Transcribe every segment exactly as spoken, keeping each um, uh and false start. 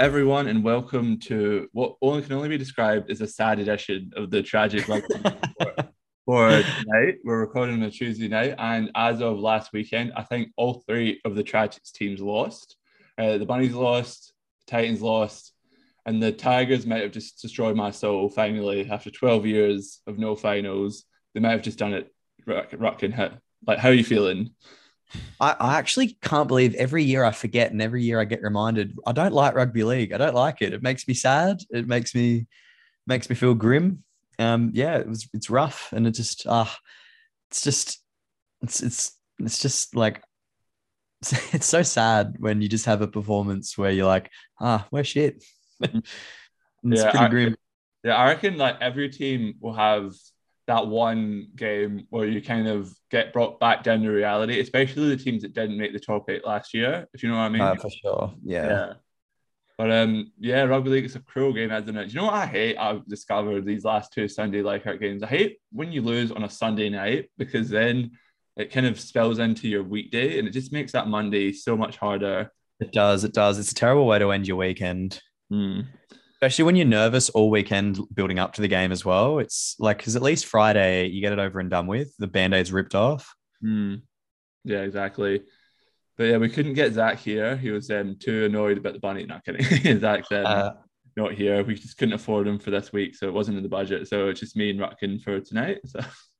everyone, and welcome to what only can only be described as a sad edition of the Tragic Rugby Report for tonight. We're recording on a Tuesday night, and as of last weekend, I think all three of the Tragics teams lost. Uh, the Bunnies lost, the Titans lost, and the Tigers might have just destroyed my soul finally after twelve years of no finals. They might have just done it. Ruckin, like, how are you feeling? I, I actually can't believe every year I forget and every year I get reminded I don't like rugby league. I don't like it. It makes me sad. It makes me makes me feel grim. Um, yeah, it was it's rough and it just ah, uh, it's just it's it's it's just like it's, it's so sad when you just have a performance where you're like, ah, we're shit. It's Yeah, pretty I, grim. yeah, I reckon like every team will have that one game where you kind of get brought back down to reality, especially the teams that didn't make the top eight last year, if you know what I mean. Uh, for sure. Yeah. Yeah. But um, yeah, rugby league is a cruel game, isn't it? Do you know what I hate? I've discovered these last two Sunday Leichhardt games. I hate when you lose on a Sunday night because then it kind of spills into your weekday and it just makes that Monday so much harder. It does. It does. It's a terrible way to end your weekend. Hmm. Especially when you're nervous all weekend building up to the game as well. It's like, because at least Friday you get it over and done with. The band-aid's ripped off. Hmm. Yeah, exactly. But yeah, we couldn't get Zach here. He was um, too annoyed about the bunny. Not kidding. Zach's um, Uh, not here. We just couldn't afford him for this week, so it wasn't in the budget. So it's just me and Rutkin for tonight. So,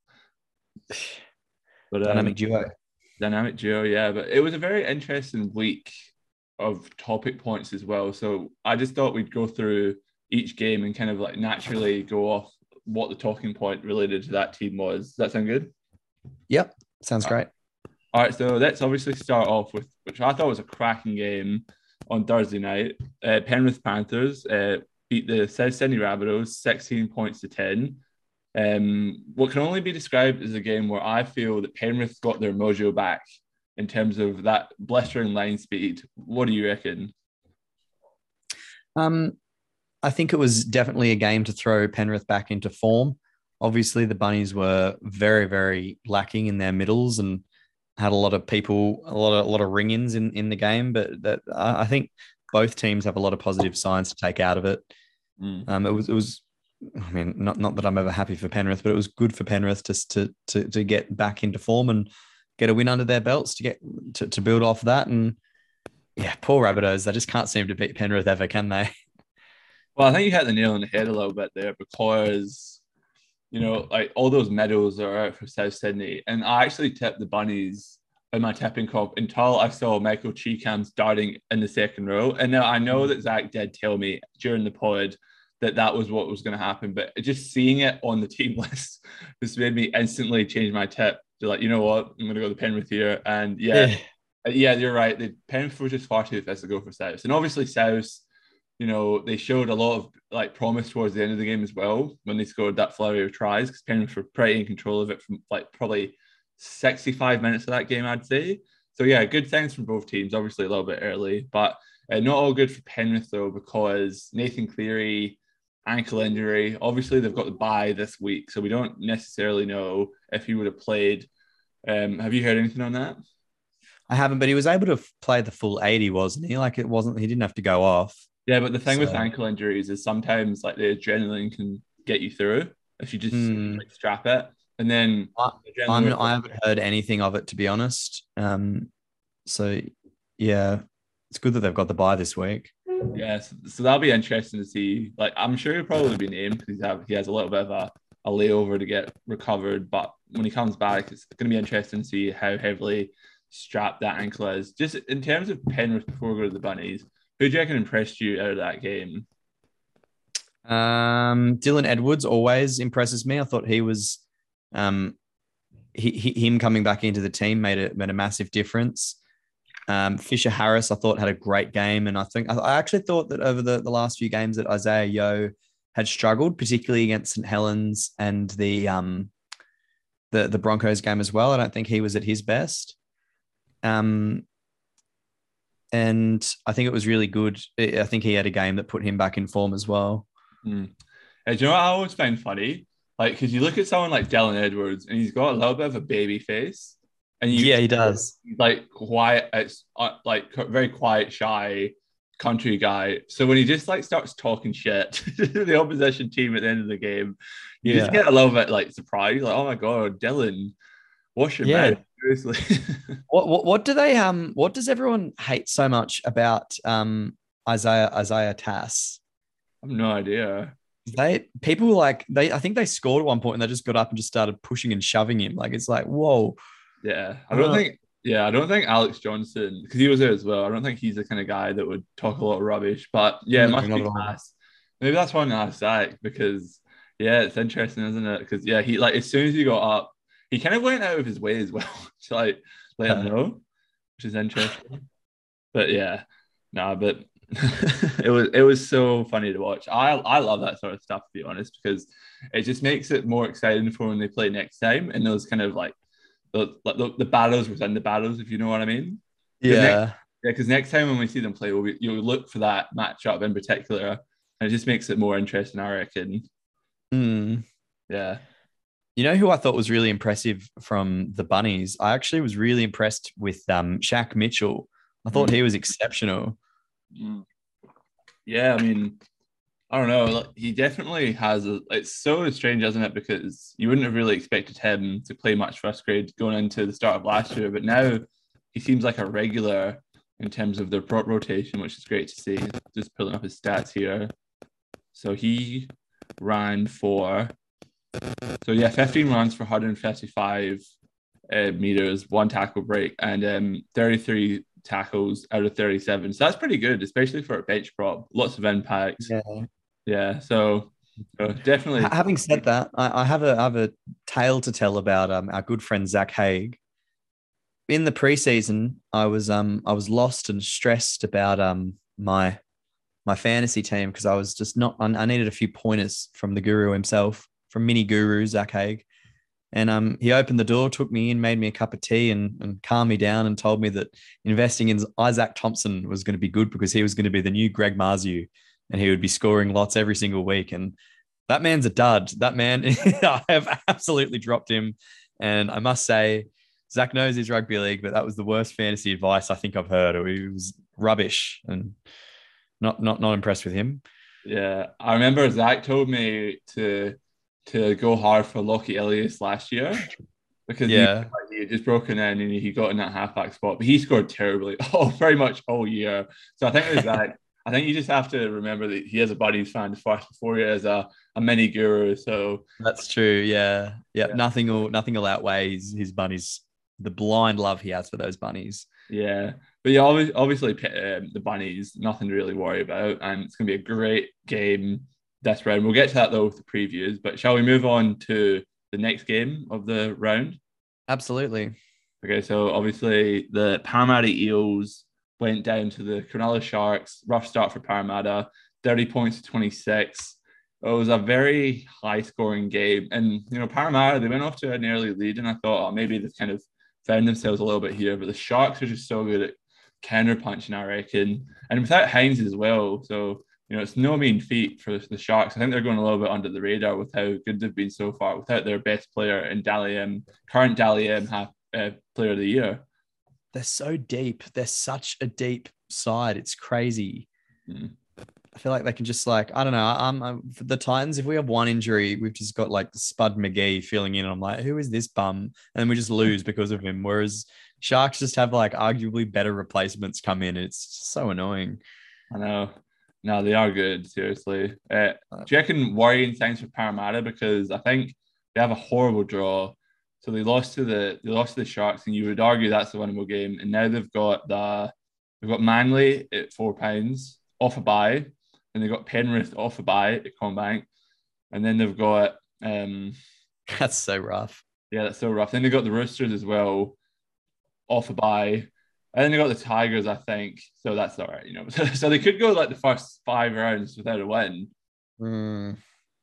but um, Dynamic duo. dynamic duo, yeah. But it was a very interesting week of topic points as well. So I just thought we'd go through each game and kind of like naturally go off what the talking point related to that team was. Does that sound good? Yep. Sounds great. All right, so let's obviously start off with, which I thought was a cracking game on Thursday night. Uh, Penrith Panthers uh, beat the South Sydney Rabbitohs sixteen points to ten. Um, what can only be described as a game where I feel that Penrith got their mojo back in terms of that blistering line speed. What do you reckon? Um, I think it was definitely a game to throw Penrith back into form. Obviously, the Bunnies were very, very lacking in their middles and had a lot of people, a lot of a lot of ring-ins in, in the game. But that I think both teams have a lot of positive signs to take out of it. Mm. Um, it was it was, I mean, not not that I'm ever happy for Penrith, but it was good for Penrith to to to, to get back into form and get a win under their belts to get to, to build off that. And yeah, poor Rabbitohs, they just can't seem to beat Penrith ever, can they? Well, I think you hit the nail on the head a little bit there because, you know, like all those medals are out for South Sydney. And I actually tipped the Bunnies in my tipping comp until I saw Michael Cheekham starting in the second row. And now I know that Zach did tell me during the pod that that was what was going to happen. But just seeing it on the team list just made me instantly change my tip to like, you know what, I'm going to go to Penrith here. And yeah, Yeah. yeah, you're right. The Penrith was just far too fast to go for South. And obviously South, you know, they showed a lot of like promise towards the end of the game as well when they scored that flurry of tries because Penrith were pretty in control of it from like probably sixty-five minutes of that game, I'd say. So yeah, good things from both teams. Obviously a little bit early, but uh, not all good for Penrith though because Nathan Cleary ankle injury. Obviously they've got the bye this week, so we don't necessarily know if he would have played. Um, have you heard anything on that? I haven't, but he was able to play the full eighty, wasn't he? Like it wasn't, he didn't have to go off. Yeah, but the thing with So, ankle injuries is sometimes like the adrenaline can get you through if you just hmm. like strap it, and then I, the adrenaline. I'm, I haven't heard anything of it, to be honest. Um, so yeah, it's good that they've got the bye this week. Yes, so that'll be interesting to see. Like, I'm sure he'll probably be named because he's have, he has a little bit of a, a layover to get recovered. But when he comes back, it's going to be interesting to see how heavily strapped that ankle is. Just in terms of Penrith before we go to the Bunnies, who do you reckon impressed you out of that game? Um, Dylan Edwards always impresses me. I thought he was, um, he, he him coming back into the team made it made a massive difference. Um, Fisher Harris, I thought had a great game, and I think I actually thought that over the, the last few games that Isaiah Yeo had struggled, particularly against St Helens and the um the the Broncos game as well. I don't think he was at his best. Um, and I think it was really good. I think he had a game that put him back in form as well. Hmm. Hey, do you know what I always find funny? Like, because you look at someone like Dylan Edwards, and he's got a little bit of a baby face, and you Yeah, he does. like quiet, it's uh, like very quiet, shy, country guy. So when he just like starts talking shit to the opposition team at the end of the game, you just Yeah. get a little bit like surprised, like, oh my god, Dylan, wash your Yeah. mouth. Seriously. What, what what do they um what does everyone hate so much about um Isaiah Isaiah Tass? I have no idea. They people like they I think they scored at one point and they just got up and just started pushing and shoving him. Like it's like, whoa. Yeah. I don't Uh, think yeah, I don't think Alex Johnson, because he was there as well. I don't think he's the kind of guy that would talk a lot of rubbish. But yeah, it no, must not be at all. class. Maybe that's why I asked Zach, because yeah, it's interesting, isn't it? Because yeah, he like as soon as he got up, he kind of went out of his way as well to like let him know, which is interesting. But yeah, nah, but it was it was so funny to watch. I I love that sort of stuff, to be honest, because it just makes it more exciting for when they play next time, and those kind of like the like the, the battles within the battles, if you know what I mean. Because next Yeah. yeah, because next time when we see them play, we'll be, you'll look for that matchup in particular, and it just makes it more interesting, I reckon. Mm. Yeah. You know who I thought was really impressive from the Bunnies? I actually was really impressed with um Shaq Mitchell. I thought Mm. he was exceptional. Mm. Yeah, I mean, I don't know. Like, he definitely has. A, it's so strange, isn't it? Because you wouldn't have really expected him to play much first grade going into the start of last year, but now he seems like a regular in terms of their prop rotation, which is great to see. Just pulling up his stats here. So he ran for, so yeah, fifteen runs for one hundred fifty-five uh, meters, one tackle break, and um, thirty-three tackles out of thirty-seven. So that's pretty good, especially for a bench prop. Lots of impacts. Yeah. Yeah, so, so definitely. Having said that, I, I have a I have a tale to tell about um our good friend Zach Haig. In the preseason, I was um I was lost and stressed about um my my fantasy team because I was just not I needed a few pointers from the guru himself, from mini guru Zach Haig. And um, he opened the door, took me in, made me a cup of tea, and, and calmed me down, and told me that investing in Isaac Thompson was going to be good because he was going to be the new Greg Marzu, and he would be scoring lots every single week. And that man's a dud. That man, I have absolutely dropped him. And I must say, Zach knows his rugby league, but that was the worst fantasy advice I think I've heard. It was rubbish, and not not not impressed with him. Yeah, I remember Zach told me to to go hard for Lockie Elias last year because he, Yeah, he had just broken in and he got in that halfback spot, but he scored terribly, oh, very much all year. So I think with Zach, I think you just have to remember that he has a Buddies fan first before he has a, a mini guru. So that's true. Yeah, yeah. yeah, Nothing will nothing will outweigh his, his bunnies. The blind love he has for those bunnies. yeah. But yeah, obviously, obviously um, the Bunnies, nothing to really worry about, and it's going to be a great game this round. We'll get to that though with the previews, but shall we move on to the next game of the round? Absolutely. Okay, so obviously the Parramatta Eels went down to the Cronulla Sharks. Rough start for Parramatta, thirty points to twenty-six. It was a very high-scoring game, and you know Parramatta, they went off to an early lead, and I thought, oh, maybe they've kind of found themselves a little bit here, but the Sharks are just so good at counter punching, I reckon, and without Hines as well. So you know, it's no mean feat for the Sharks. I think they're going a little bit under the radar with how good they've been so far without their best player in Dally M, current Dally M half, uh, player of the year. They're so deep. They're such a deep side. It's crazy. Mm. I feel like they can just like, I don't know. I'm, I'm for the Titans. If we have one injury, we've just got like Spud McGee filling in. And I'm like, who is this bum? And then we just lose because of him. Whereas Sharks just have like arguably better replacements come in. It's so annoying. I know. No, they are good, seriously. Uh, do you reckon worrying things for Parramatta? Because I think they have a horrible draw. So they lost to the they lost to the Sharks, and you would argue that's the winnable game. And now they've got the they've got Manly at four pounds off a bye, and they've got Penrith off a bye at Combank, and then they've got um That's so rough. yeah, that's so rough. Then they got the Roosters as well off a bye. And then they got the Tigers, I think. So that's all right, you know. So they could go like the first five rounds without a win. Mm.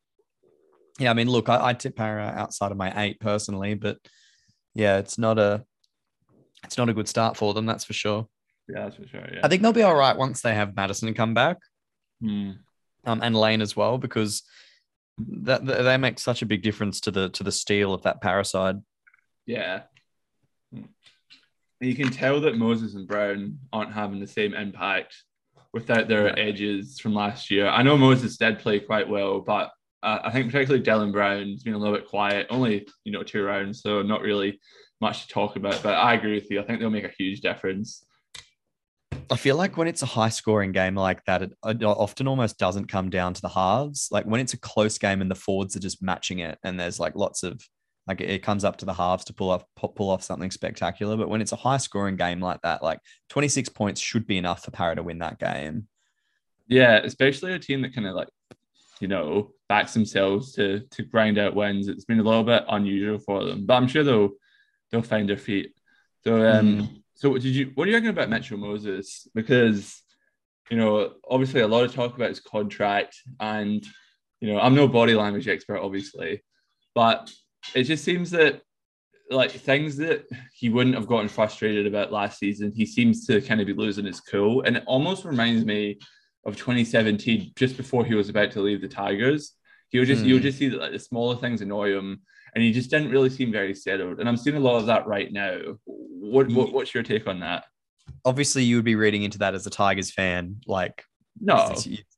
Yeah, I mean, look, I, I tip Para outside of my eight personally, but yeah, it's not a it's not a good start for them, that's for sure. Yeah, that's for sure. Yeah. I think they'll be all right once they have Madison come back, Hmm. um, and Lane as well, because that they make such a big difference to the to the steel of that Paraside. Yeah. You can tell that Moses and Brown aren't having the same impact without their edges from last year. I know Moses did play quite well, but uh, I think particularly Dylan Brown's been a little bit quiet. Only, you know, two rounds, so not really much to talk about. But I agree with you. I think they'll make a huge difference. I feel like when it's a high scoring game like that, it, it often almost doesn't come down to the halves. Like when it's a close game and the forwards are just matching it, and there's like lots of like it comes up to the halves to pull off pull off something spectacular. But when it's a high scoring game like that, like twenty-six points should be enough for Para to win that game. Yeah, especially a team that kind of like, you know, backs themselves to to grind out wins. It's been a little bit unusual for them, but I'm sure they'll they'll find their feet. So um. Mm. So did you? What do you reckon about Mitchell Moses? Because, you know, obviously a lot of talk about his contract, and, you know, I'm no body language expert, obviously, but it just seems that like things that he wouldn't have gotten frustrated about last season, he seems to kind of be losing his cool, and it almost reminds me of twenty seventeen, just before he was about to leave the Tigers. He'll just mm. you'll just see that like the smaller things annoy him, and he just didn't really seem very settled. And I'm seeing a lot of that right now. What, what what's your take on that? Obviously, you would be reading into that as a Tigers fan. Like, no,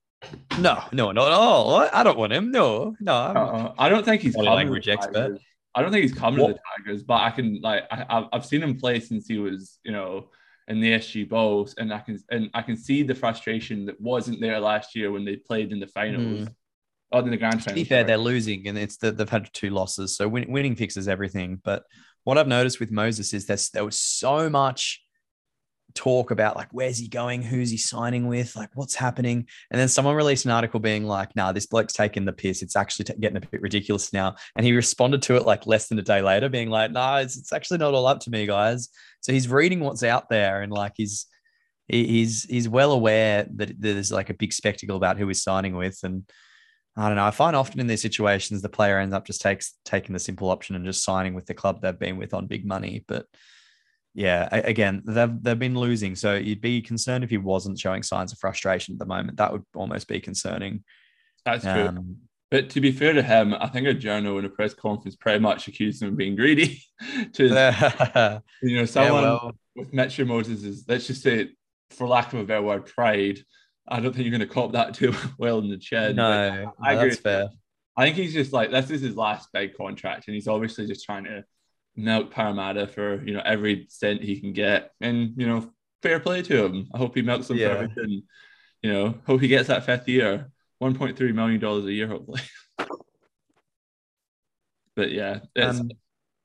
no, no, not at all. I don't want him. No, no. Uh, I don't think he's coming language expert. I don't think he's coming what? to the Tigers, but I can like I, I've seen him play since he was, you know, in the S G Bulls, and I can and I can see the frustration that wasn't there last year when they played in the finals. Mm. Other than the grand finals. To be fair, they're losing, and it's the, they've had two losses, so win, winning fixes everything. But what I've noticed with Moses is that there was so much talk about like, where's he going? Who's he signing with? Like, what's happening? And then someone released an article being like, nah, this bloke's taking the piss. It's actually t- getting a bit ridiculous now. And he responded to it like less than a day later being like, nah, it's, it's actually not all up to me, guys. So he's reading what's out there, and like he's, he, he's, he's well aware that there's like a big spectacle about who he's signing with. And I don't know. I find often in these situations, the player ends up just takes taking the simple option and just signing with the club they've been with on big money. But yeah, again, they've they've been losing, so you'd be concerned if he wasn't showing signs of frustration at the moment. That would almost be concerning. That's true. Um, but to be fair to him, I think a journal in a press conference pretty much accused him of being greedy. to you know, someone yeah, well, with Mitchell Moses is, let's just say, for lack of a better word, pride. I don't think you're going to cop that too well in the chin. No, I agree. That's fair. I think he's just like, this is his last big contract, and he's obviously just trying to milk Parramatta for, you know, every cent he can get. And, you know, fair play to him. I hope he milks them yeah. for everything. You know, hope he gets that fifth year, one point three million dollars a year, hopefully. But yeah, it's... Um,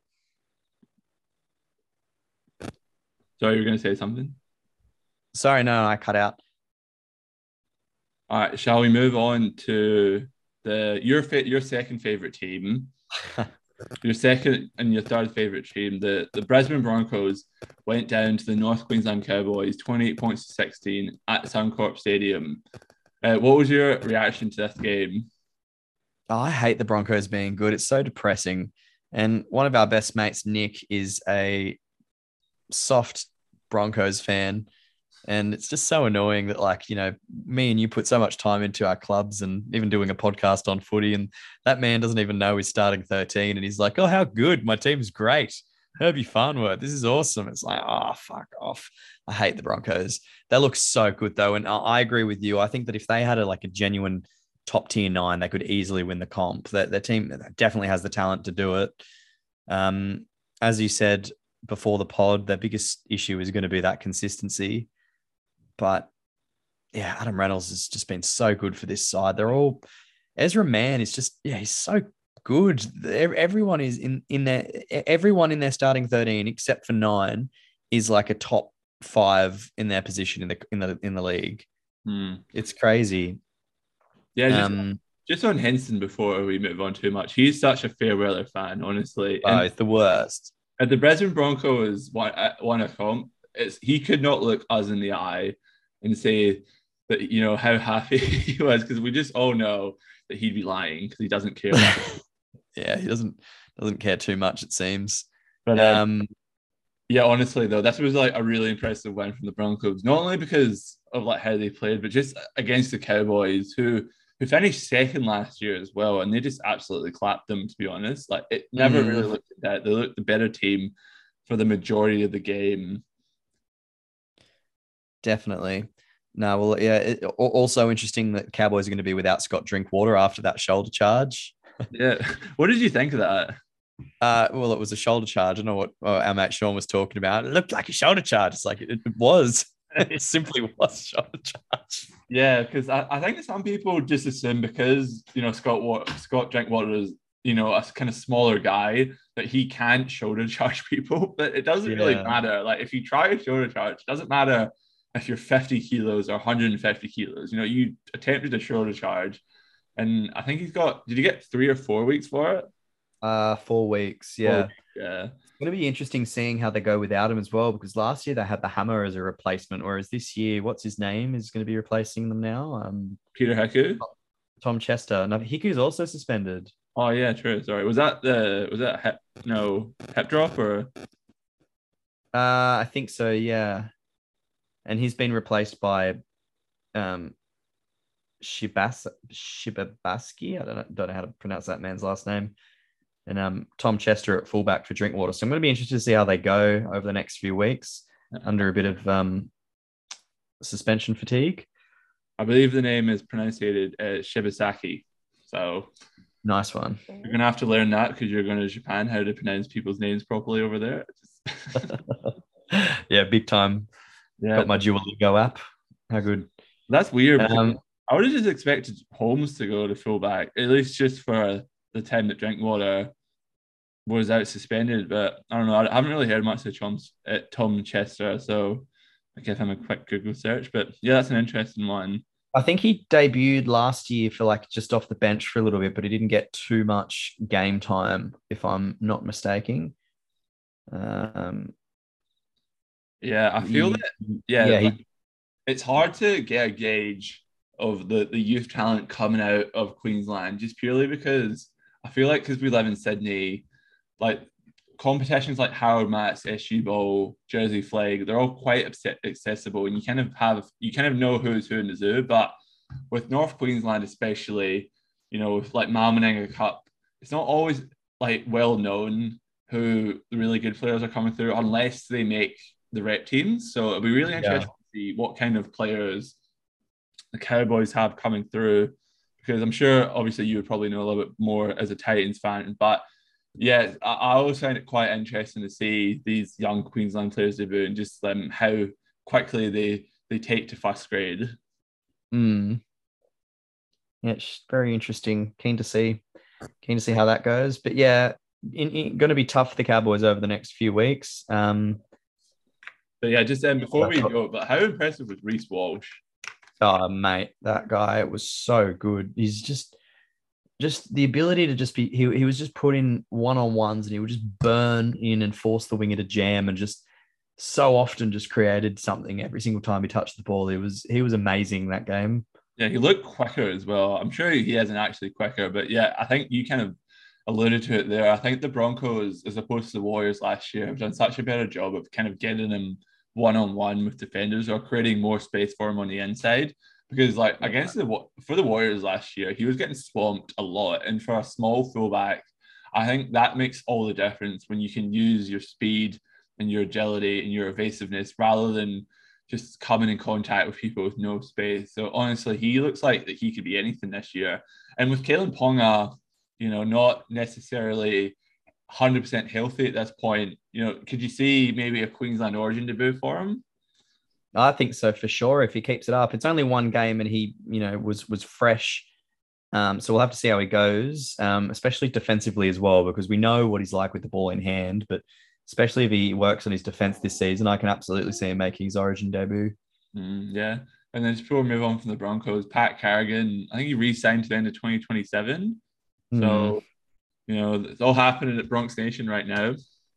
sorry, you were going to say something? Sorry, no, I cut out. All right, shall we move on to the your your second favorite team, your second and your third favorite team? The the Brisbane Broncos went down to the North Queensland Cowboys, twenty-eight points to sixteen at Suncorp Stadium. Uh, what was your reaction to this game? Oh, I hate the Broncos being good. It's so depressing. And one of our best mates, Nick, is a soft Broncos fan. And it's just so annoying that, like, you know, me and you put so much time into our clubs and even doing a podcast on footy, and that man doesn't even know he's starting thirteen. And he's like, oh, how good. My team's great. Herbie Farnworth. This is awesome. It's like, oh, fuck off. I hate the Broncos. They look so good, though. And I agree with you. I think that if they had a, like a genuine top tier nine, they could easily win the comp. Their, their team definitely has the talent to do it. Um, as you said before the pod, their biggest issue is going to be that consistency. But yeah, Adam Reynolds has just been so good for this side. They're all Ezra Mann is just, yeah, he's so good. Everyone is in, in their, everyone in their starting thirteen, except for nine, is like a top five in their position in the, in the, in the league. Hmm. It's crazy. Yeah. Just, um, just on Henson before we move on too much. He's such a fair weather fan, honestly. Oh, it's the worst. At the Brisbane Broncos won, won a comp, it's, he could not look us in the eye and say that, you know, how happy he was, because we just all know that he'd be lying because he doesn't care. Yeah, he doesn't doesn't care too much, it seems. But um, yeah, honestly though, this was like a really impressive win from the Broncos, not only because of like how they played, but just against the Cowboys, who who finished second last year as well, and they just absolutely clapped them. To be honest, like it never mm. really looked at that. They looked the better team for the majority of the game. Definitely. No, well, yeah. It, also interesting that Cowboys are going to be without Scott Drinkwater after that shoulder charge. Yeah. What did you think of that? Uh, well, it was a shoulder charge. I don't know what uh, our mate Sean was talking about. It looked like a shoulder charge. It's like it, it was. It simply was a shoulder charge. Yeah, because I, I think some people just assume because you know Scott Wat- Scott Drinkwater is you know a kind of smaller guy that he can't shoulder charge people, but it doesn't really Yeah. matter. Like if you try a shoulder charge, it doesn't matter if you're fifty kilos or one hundred fifty kilos. You know, you attempted a shoulder charge, and I think he's got. Did you get three or four weeks for it? Uh, four weeks. Four Yeah. weeks, yeah. It's going to be interesting seeing how they go without him as well, because last year they had the Hammer as a replacement, whereas this year, what's his name, is going to be replacing them now. Um, Peter Heku. Tom Chester. No, Hiku's also suspended. Oh yeah, true. Sorry, was that the was that hep, no hep drop or? Uh, I think so. Yeah, and he's been replaced by um Shibas Shibabaski. I don't know, don't know how to pronounce that man's last name. And um, Tom Chester at fullback for Drinkwater. So I'm going to be interested to see how they go over the next few weeks under a bit of um, suspension fatigue. I believe the name is pronounced uh, Shibasaki. So nice one. You're going to have to learn that because you're going to Japan, how to pronounce people's names properly over there. Yeah, big time. Yeah. Got my Duolingo app. How good. That's weird. Um, I would have just expected Holmes to go to fullback, at least just for the time that Drinkwater was out suspended. But I don't know. I haven't really heard much of Tom's, uh, Tom Chester, so I give him a quick Google search. But yeah, that's an interesting one. I think he debuted last year for like just off the bench for a little bit, but he didn't get too much game time, if I'm not mistaken. Um, yeah, I feel he, that. Yeah, yeah, like, he, it's hard to get a gauge of the, the youth talent coming out of Queensland just purely because I feel like because we live in Sydney, like competitions like Howard Matts, S U Bowl, Jersey Flag, they're all quite accessible and you kind of have, you kind of know who's who in the zoo. But with North Queensland especially, you know, with like Malmaninga Cup, it's not always like well known who the really good players are coming through unless they make the rep teams. So it'll be really interesting yeah. to see what kind of players the Cowboys have coming through, because I'm sure obviously you would probably know a little bit more as a Titans fan, but yeah, I, I always find it quite interesting to see these young Queensland players debut and just um, how quickly they they take to first grade. Mm. Yeah, it's very interesting. Keen to see, keen to see how that goes. But yeah, in, in, going to be tough for the Cowboys over the next few weeks. Um, but yeah, just um, before we go, but how impressive was Reece Walsh? Oh, mate, that guy was so good. He's just, just the ability to just be, he, he was just put in one-on-ones and he would just burn in and force the winger to jam and just so often just created something every single time he touched the ball. He was, he was amazing that game. Yeah, he looked quicker as well. I'm sure he isn't actually quicker, but yeah, I think you kind of alluded to it there. I think the Broncos, as opposed to the Warriors last year, have done such a better job of kind of getting him one-on-one with defenders or creating more space for him on the inside, because like against the for the Warriors last year, he was getting swamped a lot, and for a small fullback, I think that makes all the difference when you can use your speed and your agility and your evasiveness rather than just coming in contact with people with no space. So honestly, he looks like that he could be anything this year. And with Kalen Ponga, you know, not necessarily one hundred percent healthy at this point, you know, could you see maybe a Queensland Origin debut for him? I think so for sure. If he keeps it up, it's only one game and he, you know, was was fresh. Um, so we'll have to see how he goes, um, especially defensively as well, because we know what he's like with the ball in hand. But especially if he works on his defense this season, I can absolutely see him making his Origin debut. Mm, yeah, and then just before we move on from the Broncos, Pat Carrigan, I think he re-signed to the end of twenty twenty-seven. Mm. So. You know, it's all happening at Bronx Nation right now.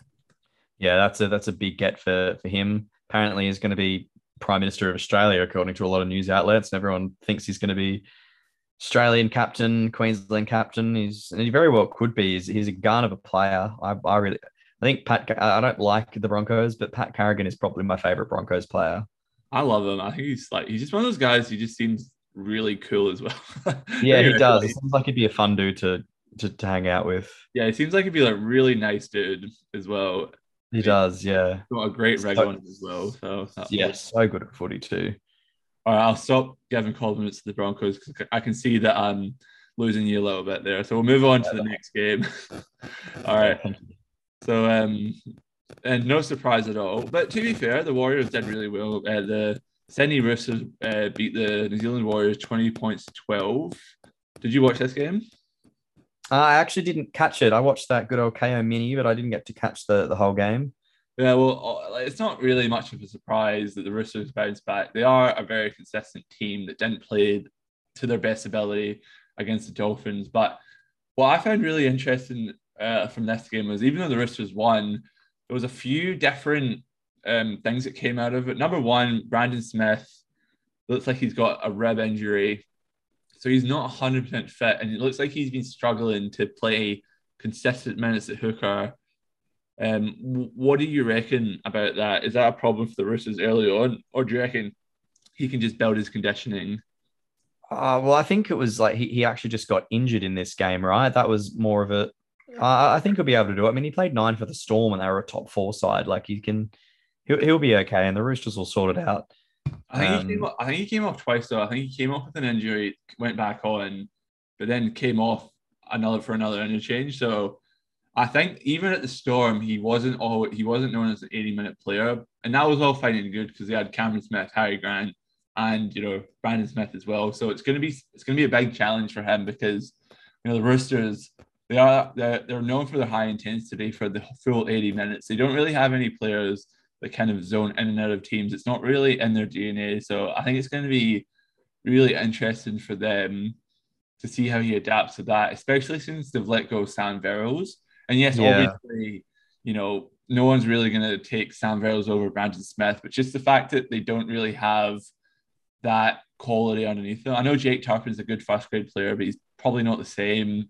Yeah, that's a that's a big get for, for him. Apparently, he's going to be Prime Minister of Australia, according to a lot of news outlets. And everyone thinks he's going to be Australian captain, Queensland captain. He's and he very well could be. He's, he's a gun of a player. I, I really, I think Pat. I don't like the Broncos, but Pat Carrigan is probably my favorite Broncos player. I love him. I think he's like he's just one of those guys who just seems really cool as well. Yeah, he does. It seems like he'd be a fun dude to. To, to hang out with. Yeah, he seems like he'd be like really nice dude as well. He does, yeah. Got a great rig so, on him as well. So yeah, so good at footy too. All right, I'll stop giving compliments to the Broncos because I can see that I'm losing you a little bit there. So we'll move on to the next game. All right. So, um, and no surprise at all. But to be fair, the Warriors did really well. Uh, the Sydney Roosters uh, beat the New Zealand Warriors twenty points to twelve. Did you watch this game? I actually didn't catch it. I watched that good old K O mini, but I didn't get to catch the, the whole game. Yeah, well, uh, it's not really much of a surprise that the Roosters bounced back. They are a very consistent team that didn't play to their best ability against the Dolphins. But what I found really interesting uh, from this game was even though the Roosters won, there was a few different um, things that came out of it. Number one, Brandon Smith looks like he's got a rib injury. So he's not one hundred percent fit, and it looks like he's been struggling to play consistent minutes at hooker. Um, what do you reckon about that? Is that a problem for the Roosters early on, or do you reckon he can just build his conditioning? Uh, well, I think it was like he, he actually just got injured in this game, right? That was more of a. Uh, I think he'll be able to do it. I mean, he played nine for the Storm and they were a top four side. Like he can, he'll, he'll be okay, and the Roosters will sort it out. I think Um, he came. Off, I think he came off twice though. I think he came off with an injury, went back on, but then came off another for another interchange. So I think even at the Storm, he wasn't all he wasn't known as an eighty minute player, and that was all fine and good because they had Cameron Smith, Harry Grant, and you know Brandon Smith as well. So it's gonna be it's gonna be a big challenge for him because you know the Roosters they are they're, they're known for their high intensity for the full eighty minutes. They don't really have any players that kind of zone in and out of teams. It's not really in their D N A. So I think it's going to be really interesting for them to see how he adapts to that, especially since they've let go of Sam Verrills. And yes, yeah, obviously, you know, no one's really going to take Sam Verrills over Brandon Smith, but just the fact that they don't really have that quality underneath them. I know Jake Turpin's a good first grade player, but he's probably not the same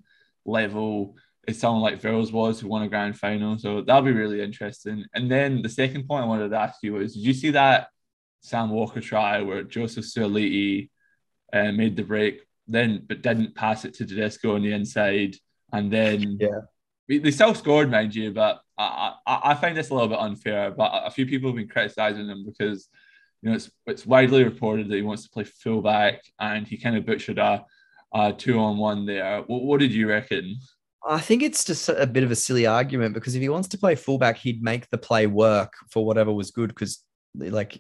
level as someone like Verrills was who won a grand final. So that'll be really interesting. And then the second point I wanted to ask you was, did you see that Sam Walker try where Joseph Suaalii uh, made the break, then but didn't pass it to Tedesco on the inside, and then yeah. they still scored, mind you, but I, I, I find this a little bit unfair. But a few people have been criticizing him because you know it's it's widely reported that he wants to play fullback, and he kind of butchered a, a two on one there. What, what did you reckon? I think it's just a bit of a silly argument because if he wants to play fullback, he'd make the play work for whatever was good. Because, like,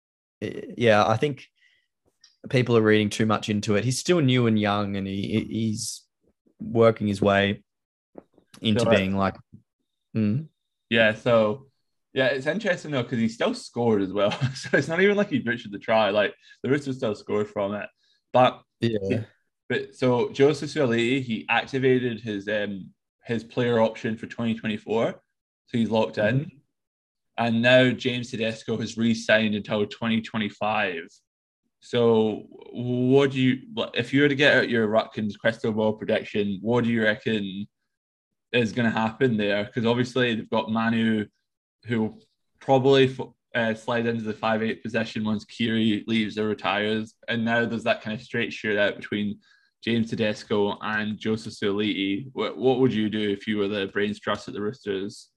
yeah, I think people are reading too much into it. He's still new and young, and he he's working his way into So, being like, mm. yeah, so yeah, it's interesting though because he still scored as well. So it's not even like he butchered the try. Like the Roosters still scored from it, but Yeah. but so Joseph Suaalii, he activated his um his player option for twenty twenty-four, so he's locked in, Mhm. and now James Tedesco has re-signed until twenty twenty-five. So what do you if you were to get out your Watkins crystal ball prediction? What do you reckon is going to happen there? Because obviously they've got Manu, who will probably uh, slide into the five eight position once Kiri leaves or retires, and now there's that kind of straight shootout between James Tedesco and Joseph Suaalii. What, what would you do if you were the brains trust at the Roosters?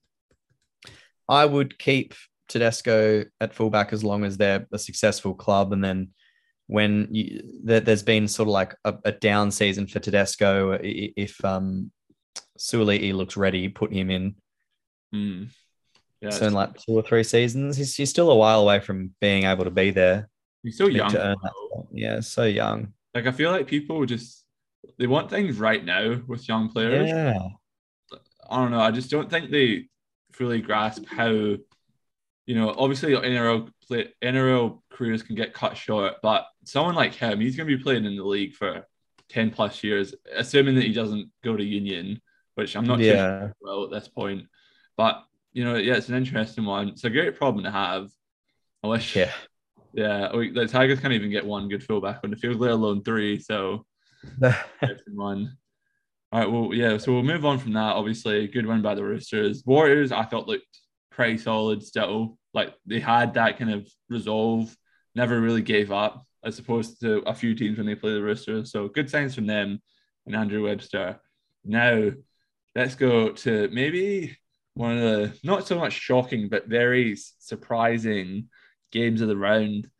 I would keep Tedesco at fullback as long as they're a successful club, and then when you, there's been sort of like a, a down season for Tedesco, if um, Suaalii looks ready, put him in. Hmm. Yeah, So in like two or three seasons, he's, he's still a while away from being able to be there. he's so To, young. to earn that spot. Yeah, so young. Like I feel like people just they want things right now with young players. Yeah. I don't know. I just don't think they fully grasp how, you know, obviously N R L play N R L careers can get cut short, but someone like him, he's going to be playing in the league for ten plus years, assuming that he doesn't go to Union, which I'm not too Yeah. sure well at this point. But you know, yeah, it's an interesting one. It's a great problem to have. I wish, Yeah. yeah, we, the Tigers can't even get one good fullback on the field, let alone three. So, interesting one. All right, well, yeah, so we'll move on from that. Obviously, good win by the Roosters. Warriors, I thought looked pretty solid still. Like they had that kind of resolve, never really gave up, as opposed to a few teams when they play the Roosters. So good signs from them and Andrew Webster. Now, let's go to maybe one of the not so much shocking, but very surprising games of the round.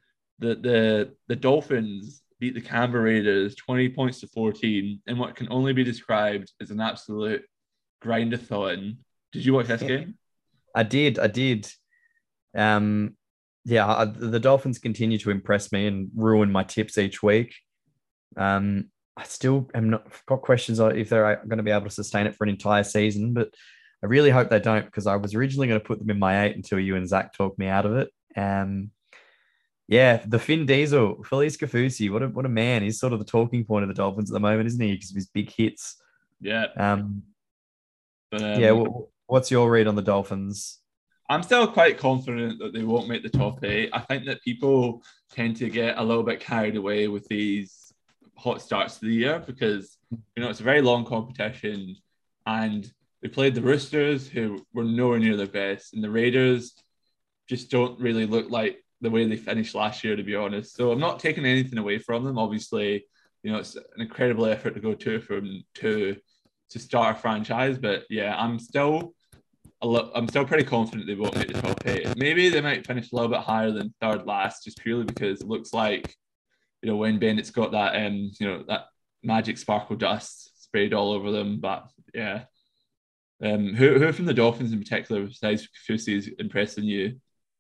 the the the Dolphins beat the Canberra Raiders twenty points to fourteen in what can only be described as an absolute grind-a-thon. Did you watch this game? I did. I did. Um, yeah, I, the Dolphins continue to impress me and ruin my tips each week. Um, I still am not got questions on if they're going to be able to sustain it for an entire season, but I really hope they don't, because I was originally going to put them in my eight until you and Zach talked me out of it. Um, yeah, the Finn Diesel, Felice Kafusi, what a what a man! He's sort of the talking point of the Dolphins at the moment, isn't he? Because of his big hits. Yeah. Um, but, um, yeah. What, what's your read on the Dolphins? I'm still quite confident that they won't make the top eight. I think that people tend to get a little bit carried away with these hot starts to the year because, you know, it's a very long competition and they played the Roosters, who were nowhere near their best, and the Raiders just don't really look like the way they finished last year, to be honest. So I'm not taking anything away from them. Obviously, you know, it's an incredible effort to go two from two to start a franchise. But yeah, I'm still a lo- I'm still pretty confident they won't make the top eight. Maybe they might finish a little bit higher than third last, just purely because it looks like, you know, Wayne Bennett's got that um, you know, that magic sparkle dust sprayed all over them. But yeah. Um, who who from the Dolphins in particular, besides Kafusi, is impressing you?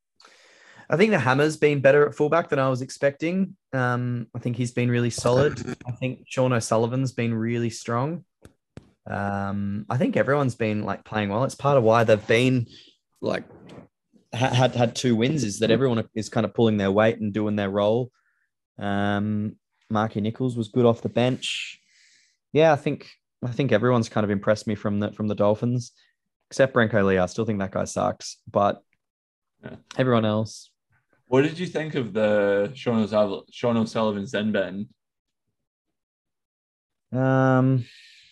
I think the Hammer's been better at fullback than I was expecting. Um, I think he's been really solid. I think Sean O'Sullivan's been really strong. Um, I think everyone's been like playing well. It's part of why they've been like ha- had had two wins, is that everyone is kind of pulling their weight and doing their role. Um, Marky Nichols was good off the bench. Yeah, I think I think everyone's kind of impressed me from the from the Dolphins, except Branko Lee. I still think that guy sucks, but yeah. Everyone else. What did you think of the Sean, O'Sullivan, Sean O'Sullivan Zen Ben? Um,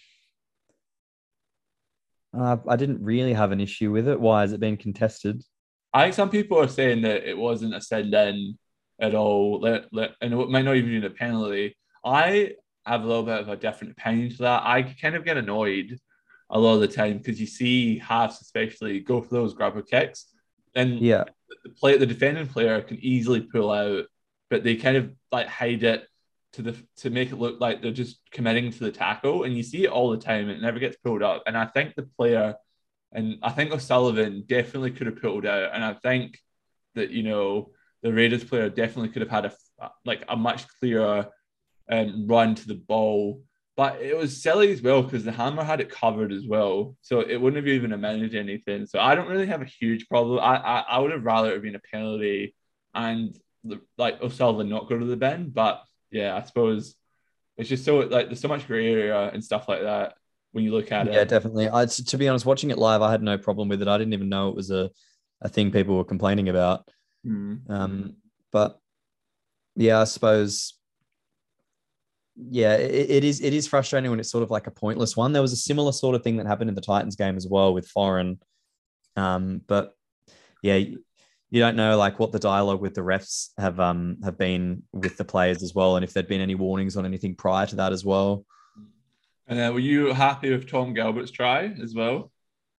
uh, I didn't really have an issue with it. Why has it been contested? I think some people are saying that it wasn't a send in at all, let, let, and it might not even be a penalty. I have a little bit of a different opinion to that. I kind of get annoyed a lot of the time because you see halves, especially, go for those grabber kicks, and yeah, the play the defending player can easily pull out, but they kind of like hide it to the to make it look like they're just committing to the tackle, and you see it all the time. And it never gets pulled up, and I think the player, and I think O'Sullivan definitely could have pulled out, and I think that, you know, the Raiders player definitely could have had a like a much clearer um, run to the ball. But it was silly as well because the Hammer had it covered as well. So it wouldn't have even amended anything. So I don't really have a huge problem. I I, I would have rather it have been a penalty and the, like O'Sullivan not go to the bin. But yeah, I suppose it's just so like there's so much gray area and stuff like that when you look at yeah, it. Yeah, definitely. I, to be honest, watching it live, I had no problem with it. I didn't even know it was a, a thing people were complaining about. Mm. Um, but yeah, I suppose... Yeah, it, it is. It is frustrating when it's sort of like a pointless one. There was a similar sort of thing that happened in the Titans game as well with Foreign, um, but yeah, you don't know like what the dialogue with the refs have um have been with the players as well, and if there'd been any warnings on anything prior to that as well. And uh, were you happy with Tom Gilbert's try as well?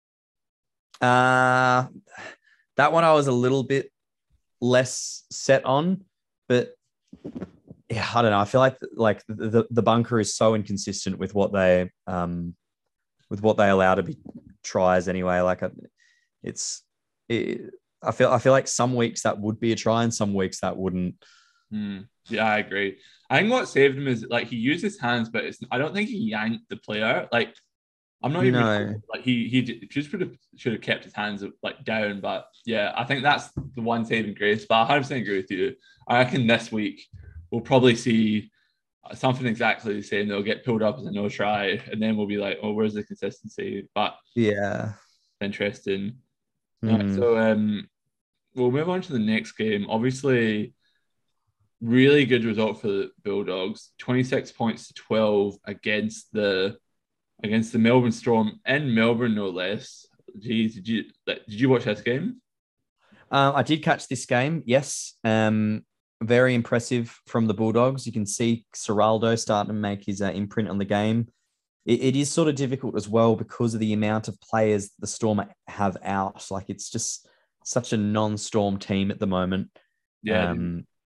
Uh that one I was a little bit less set on, but. Yeah, I don't know. I feel like like the, the bunker is so inconsistent with what they um with what they allow to be tries anyway. Like it's it, I feel I feel like some weeks that would be a try and some weeks that wouldn't. Hmm. Yeah, I agree. I think what saved him is like he used his hands, but it's I don't think he yanked the player. Like I'm not even no. like he he just should have should have kept his hands like down. But yeah, I think that's the one saving grace. But I one hundred percent agree with you. I reckon this week we'll probably see something exactly the same. They'll get pulled up as a no try, and then we'll be like, "Oh, where's the consistency?" But yeah, interesting. Mm. Right, so um, we'll move on to the next game. Obviously, really good result for the Bulldogs. twenty-six points to twelve against the against the Melbourne Storm in Melbourne, no less. Geez, did you did you watch this game? Uh, I did catch this game. Yes. Um. Very impressive from the Bulldogs. You can see Ciraldo starting to make his uh, imprint on the game. It, it is sort of difficult as well because of the amount of players the Storm have out. Like it's just such a non-Storm team at the moment. Yeah, um,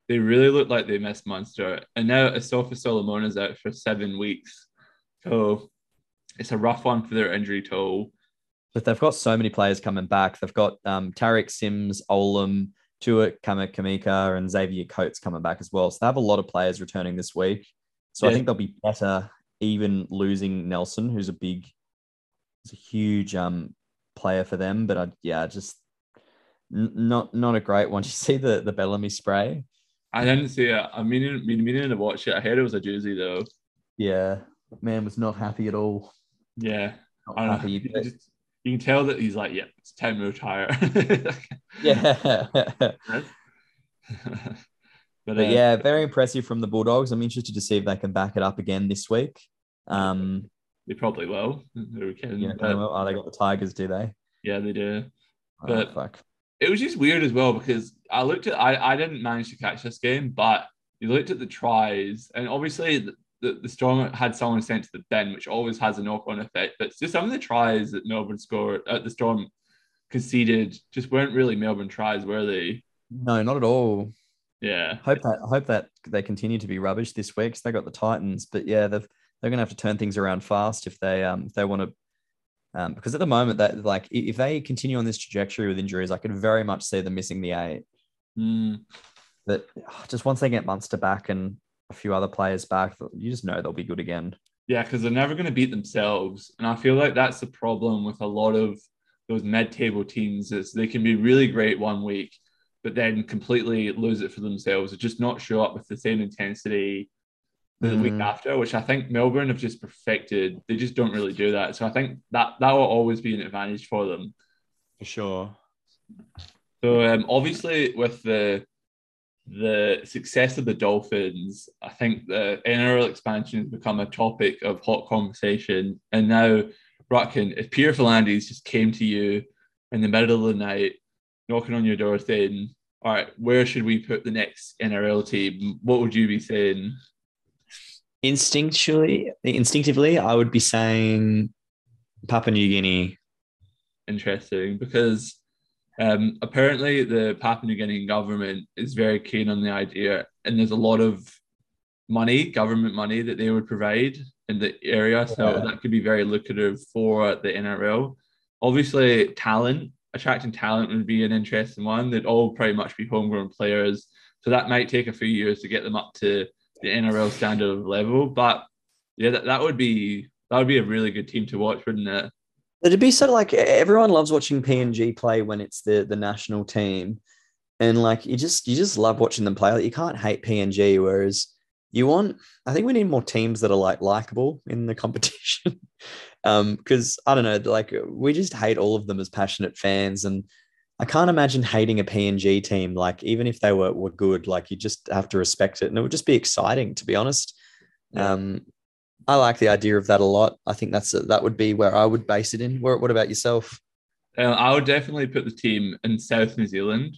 they really look like they missed Munster. And now Asafa Solomon is out for seven weeks. So it's a rough one for their injury toll. But they've got so many players coming back. They've got um, Tariq Sims, Olam, Tua Kamika, and Xavier Coates coming back as well. So they have a lot of players returning this week. So yeah. I think they'll be better even losing Nelson, who's a big, who's a huge um player for them. But I, yeah, just n- not not a great one. Did you see the the Bellamy spray? I didn't see it. I mean, meaning, meaning to watch it. I heard it was a doozy though. Yeah, man was not happy at all. Yeah, not happy. You, but... just, you can tell that he's like, yeah, it's time to retire. yeah. But, but uh, yeah, very impressive from the Bulldogs. I'm interested to see if they can back it up again this week. Um, they probably will. They can, yeah, but, well. Oh, they got the Tigers, do they? Yeah, they do. But oh, fuck. It was just weird as well because I looked at I, I didn't manage to catch this game, but you looked at the tries, and obviously the, the, the Storm had someone sent to the bin, which always has a knock-on effect. But just some of the tries that Melbourne scored at the Storm conceded just weren't really Melbourne tries, were they? No, not at all. Yeah. Hope that I hope that they continue to be rubbish this week. They got the Titans, but yeah, they've they're gonna have to turn things around fast if they um if they want to. Um, because at the moment that like if they continue on this trajectory with injuries, I could very much see them missing the eight. Mm. But oh, just once they get Munster back and a few other players back, you just know they'll be good again. Yeah, because they're never going to beat themselves, and I feel like that's the problem with a lot of those mid-table teams is they can be really great one week, but then completely lose it for themselves. Or just not show up with the same intensity the mm. week after, which I think Melbourne have just perfected. They just don't really do that. So I think that that will always be an advantage for them. For sure. So um, obviously with the the success of the Dolphins, I think the N R L expansion has become a topic of hot conversation. And now, Rutkin, if Pierre Philandis just came to you in the middle of the night, knocking on your door saying, all right, where should we put the next N R L team? What would you be saying? Instinctually, instinctively, I would be saying Papua New Guinea. Interesting, because um, apparently the Papua New Guinea government is very keen on the idea, and there's a lot of money, government money, that they would provide in the area, so yeah. that could be very lucrative for the N R L. Obviously, talent, attracting talent would be an interesting one. They'd all pretty much be homegrown players, so that might take a few years to get them up to the N R L standard of level, but yeah, that, that would be that would be a really good team to watch, wouldn't it? It'd be so like everyone loves watching P N G play when it's the the national team, and like you just you just love watching them play. Like, you can't hate P N G, whereas you want. I think we need more teams that are like likable in the competition, um, because I don't know, like we just hate all of them as passionate fans, and I can't imagine hating a P N G team. Like even if they were were good, like you just have to respect it, and it would just be exciting, to be honest. Yeah. Um, I like the idea of that a lot. I think that's a, that would be where I would base it in. Where, what about yourself? Uh, I would definitely put the team in South New Zealand,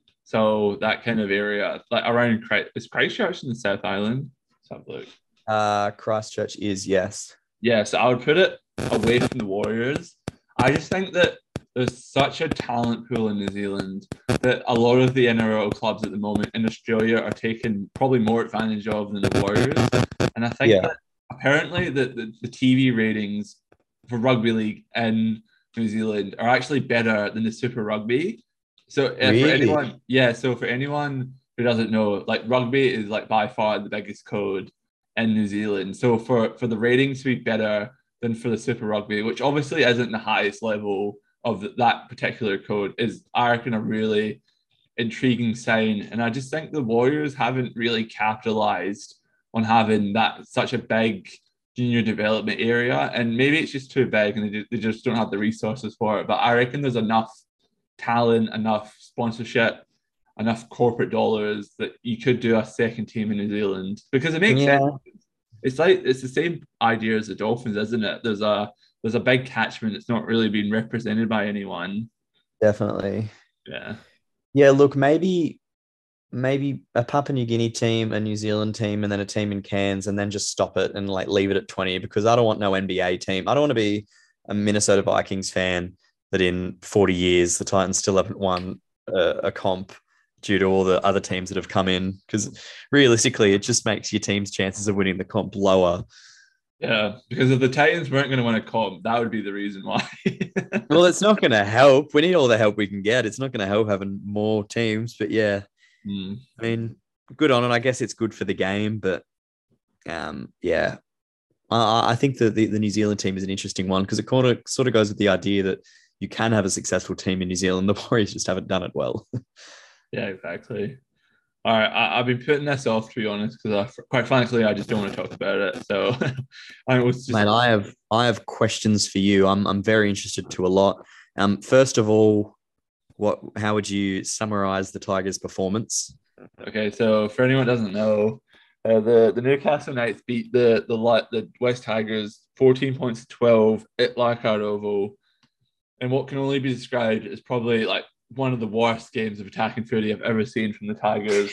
so that kind of area, like around Christ, is Christchurch in the South Island? Let's have a look. Uh, Christchurch is, yes. Yeah, so I would put it away from the Warriors. I just think that there's such a talent pool in New Zealand that a lot of the N R L clubs at the moment in Australia are taking probably more advantage of than the Warriors. And I think yeah. that apparently the, the, the T V ratings for rugby league in New Zealand are actually better than the Super Rugby. So uh, really? for anyone, yeah, so for anyone who doesn't know, like rugby is like by far the biggest code in New Zealand. So for, for the ratings to be better than for the Super Rugby, which obviously isn't the highest level of the, that particular code, is, I reckon, a really intriguing sign. And I just think the Warriors haven't really capitalized on having that such a big junior development area. And maybe it's just too big and they, they just don't have the resources for it. But I reckon there's enough talent, enough sponsorship, enough corporate dollars that you could do a second team in New Zealand, because it makes yeah. sense. It's like it's the same idea as the Dolphins, isn't it? There's a there's a big catchment that's not really being represented by anyone. Definitely. Yeah. Yeah, look, maybe maybe a Papua New Guinea team, a New Zealand team, and then a team in Cairns, and then just stop it and like leave it at twenty, because I don't want no N B A team. I don't want to be a Minnesota Vikings fan that in forty years the Titans still haven't won a, a comp. due to all the other teams that have come in. Because realistically, it just makes your team's chances of winning the comp lower. Yeah, because if the Titans weren't going to win a comp, that would be the reason why. Well, it's not going to help. We need all the help we can get. It's not going to help having more teams. But yeah, mm. I mean, good on it. I guess it's good for the game. But um, yeah, I, I think the, the the New Zealand team is an interesting one because it kind of sort of goes with the idea that you can have a successful team in New Zealand. The Warriors just haven't done it well. Yeah, exactly. All right, I, I've been putting this off, to be honest, because I, quite frankly, I just don't want to talk about it. So, I was just. Man, I have I have questions for you. I'm I'm very interested to a lot. Um, first of all, what how would you summarize the Tigers' performance? Okay, so for anyone who doesn't know, uh, the the Newcastle Knights beat the the the West Tigers fourteen points to twelve at Leichhardt Oval, and what can only be described as probably like one of the worst games of attacking footy I've ever seen from the Tigers.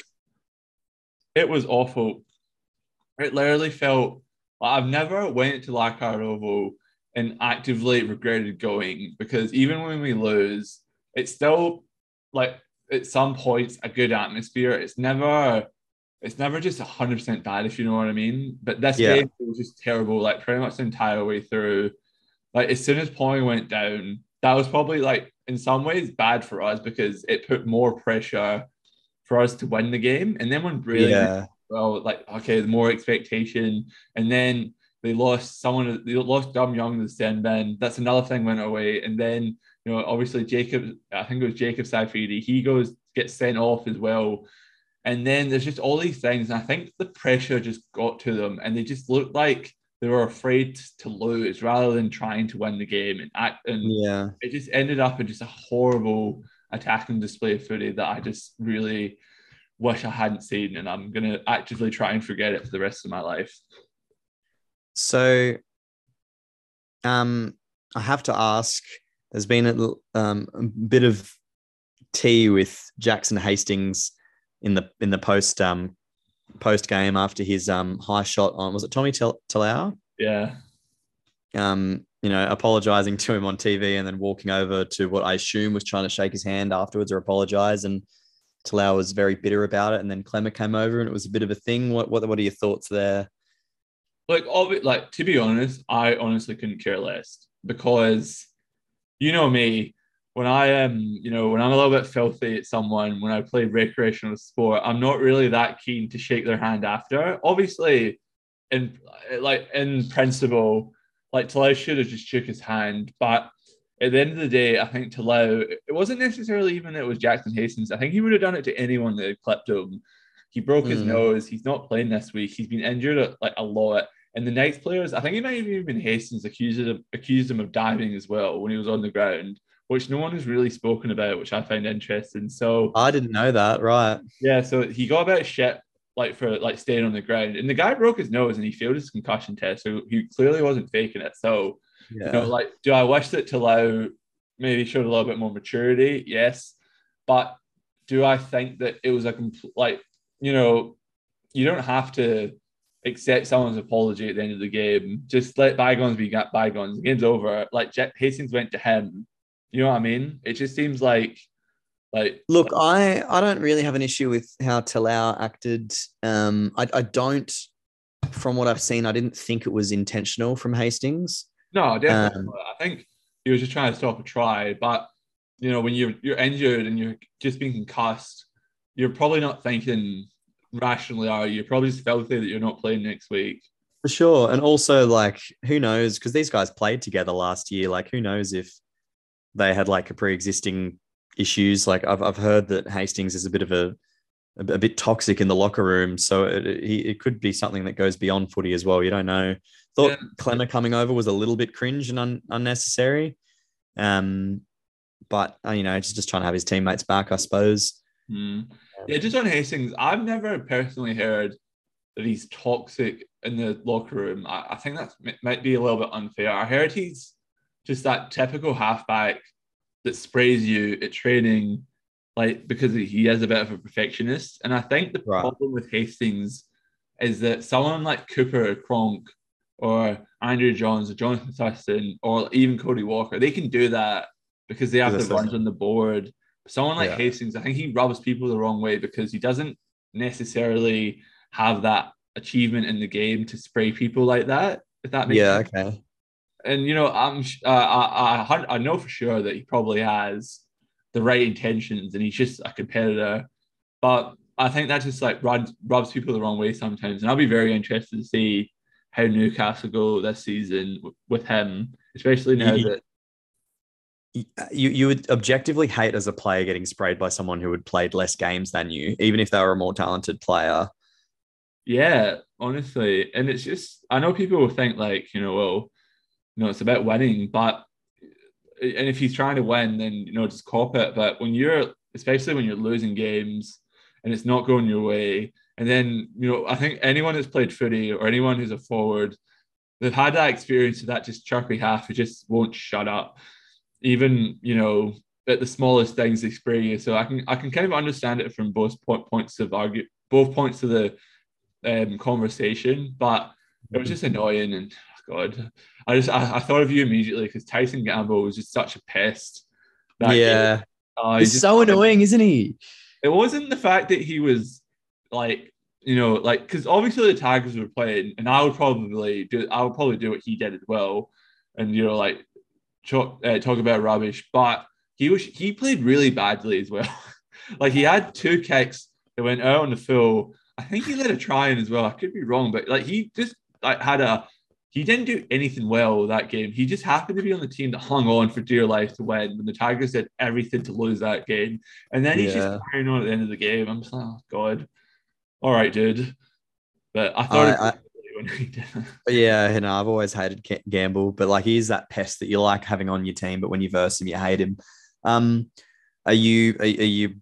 It was awful. It literally felt like I've never went to Leichhardt Oval and actively regretted going because even when we lose, it's still like at some points a good atmosphere. It's never it's never just one hundred percent bad, if you know what I mean. But this Yeah. game it was just terrible, like pretty much the entire way through. Like as soon as Ponga went down, that was probably like in some ways bad for us because it put more pressure for us to win the game. And then when Braley, Yeah. well, like okay, more expectation, and then they lost someone. They lost Dom Young to the send bin. That's another thing went away. And then you know, obviously Jacob, I think it was Jacob Saifidi. He goes gets sent off as well. And then there's just all these things. And I think the pressure just got to them, and they just looked like they were afraid to lose rather than trying to win the game. And act, and Yeah. it just ended up in just a horrible attacking display of footy that I just really wish I hadn't seen, and I'm gonna actively try and forget it for the rest of my life. So, um, I have to ask. There's been a, um, a bit of tea with Jackson Hastings in the in the post um post game after his um high shot on was it Tommy Talau? Yeah. Um, you know, apologizing to him on T V and then walking over to what I assume was trying to shake his hand afterwards or apologize. And Talau was very bitter about it. And then Clemmer came over and it was a bit of a thing. What what, what are your thoughts there? Like, all of it, like to be honest, I honestly couldn't care less because you know me, when I am, you know, when I'm a little bit filthy at someone, when I play recreational sport, I'm not really that keen to shake their hand after. Obviously, in like in principle, like Talau should have just shook his hand, but at the end of the day, I think Talau, it wasn't necessarily even that it was Jackson Hastings. I think he would have done it to anyone that had clipped him. He broke his Mm. nose. He's not playing this week. He's been injured like a lot. And the Knights players, I think it might have even been Hastings accused him, accused him of diving as well when he was on the ground, which no one has really spoken about, which I find interesting. So I didn't know that, right? yeah, so he got a bit of shit like for like staying on the ground, and the guy broke his nose and he failed his concussion test, so he clearly wasn't faking it. So Yeah. you know, like, do I wish that Talau maybe showed a little bit more maturity? Yes, but do I think that it was a complete like you know, you don't have to accept someone's apology at the end of the game. Just let bygones be bygones. The game's over. Like Jack Hastings went to him. You know what I mean? It just seems like, like Look, I I don't really have an issue with how Talau acted. Um, I I don't. From what I've seen, I didn't think it was intentional from Hastings. no, definitely. Um, not. I think he was just trying to stop a try. But you know, when you're you're injured and you're just being concussed, you're probably not thinking rationally, are you? You're probably just filthy that you're not playing next week. For sure. And also, like, who knows? Because these guys played together last year. Like, who knows if they had like a pre-existing issues? Like, I've I've heard that Hastings is a bit of a a, a bit toxic in the locker room, so it, it, it could be something that goes beyond footy as well. You don't know. Thought Yeah. Clemmer coming over was a little bit cringe and un, unnecessary. Um, but uh, you know, just just trying to have his teammates back, I suppose. Hmm. Yeah, just on Hastings, I've never personally heard that he's toxic in the locker room. I, I think that might be a little bit unfair. I heard he's just that typical halfback that sprays you at training, like because he is a bit of a perfectionist. And I think the Right. problem with Hastings is that someone like Cooper, Cronk, or Andrew Johns, or Jonathan Thurston, or even Cody Walker, they can do that because they have the Because they're so- runs on the board. Someone like Yeah. Hastings, I think he rubs people the wrong way because he doesn't necessarily have that achievement in the game to spray people like that, if that makes Yeah. sense. Okay. And you know, I'm uh, I, I I know for sure that he probably has the right intentions, and he's just a competitor. But I think that just like rubs rubs people the wrong way sometimes. And I'll be very interested to see how Newcastle go this season w- with him, especially now You, that you you would objectively hate as a player getting sprayed by someone who had played less games than you, even if they were a more talented player. yeah, honestly, and it's just I know people will think like you know well you know it's about winning, but and if he's trying to win, then you know just cop it. But when you're, especially when you're losing games and it's not going your way, and then you know I think anyone that's played footy or anyone who's a forward, they've had that experience of that just chirpy half who just won't shut up, even you know at the smallest things they spray you. So I can I can kind of understand it from both point, points of argue both points of the um, conversation, but it was just annoying and oh God, I just I, I thought of you immediately because Tyson Gamble was just such a pest that game. Yeah. Uh, he He's just so annoying, isn't he? it wasn't the fact that he was like you know like because obviously the Tigers were playing, and I would probably do I would probably do what he did as well, and you know like talk, uh, talk about rubbish, but he was he played really badly as well. Like he had two kicks that went out on the full. I think he let a try in as well. I could be wrong, but like he just like had a he didn't do anything well that game. He just happened to be on the team that hung on for dear life to win when the Tigers did everything to lose that game. And then he's just Yeah. carrying on at the end of the game. I'm just like, oh God. All right, dude. But I thought I, it I when he did. yeah, you know, I've always hated Ga- Gamble, but like he's that pest that you like having on your team, but when you verse him, you hate him. Um, are you are, are you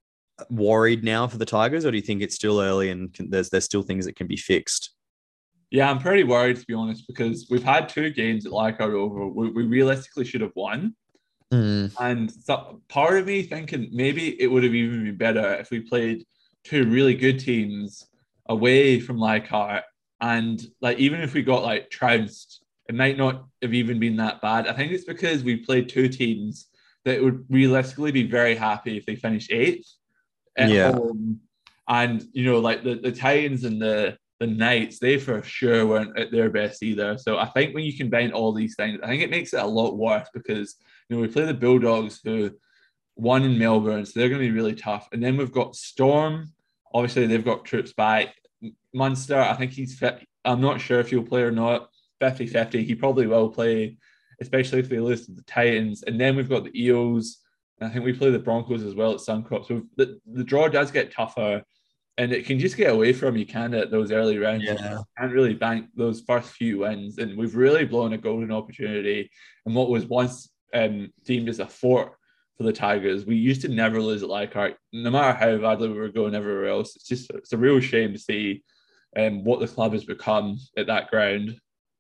worried now for the Tigers, or do you think it's still early and can, there's there's still things that can be fixed? Yeah, I'm pretty worried to be honest because we've had two games at Leichhardt over. We, we realistically should have won. Mm, And so part of me thinking maybe it would have even been better if we played two really good teams away from Leichhardt. And like even if we got like trounced, it might not have even been that bad. I think it's because we played two teams that would realistically be very happy if they finished eighth at yeah, home. And you know, like the, the Titans and the the Knights, they for sure weren't at their best either. So I think when you combine all these things, I think it makes it a lot worse because you know we play the Bulldogs who won in Melbourne, so they're going to be really tough. And then we've got Storm. Obviously, they've got troops back. Munster, I think he's fit. I'm not sure if he'll play or not. fifty-fifty, he probably will play, especially if they lose to the Titans. And then we've got the Eels. And I think we play the Broncos as well at Suncorp. So the, the draw does get tougher and it can just get away from you, can it? Those early rounds, you yeah, can't really bank those first few wins. And we've really blown a golden opportunity. And what was once um, deemed as a fort for the Tigers, we used to never lose at Leichhardt, no matter how badly we were going everywhere else. It's just it's a real shame to see um, what the club has become at that ground.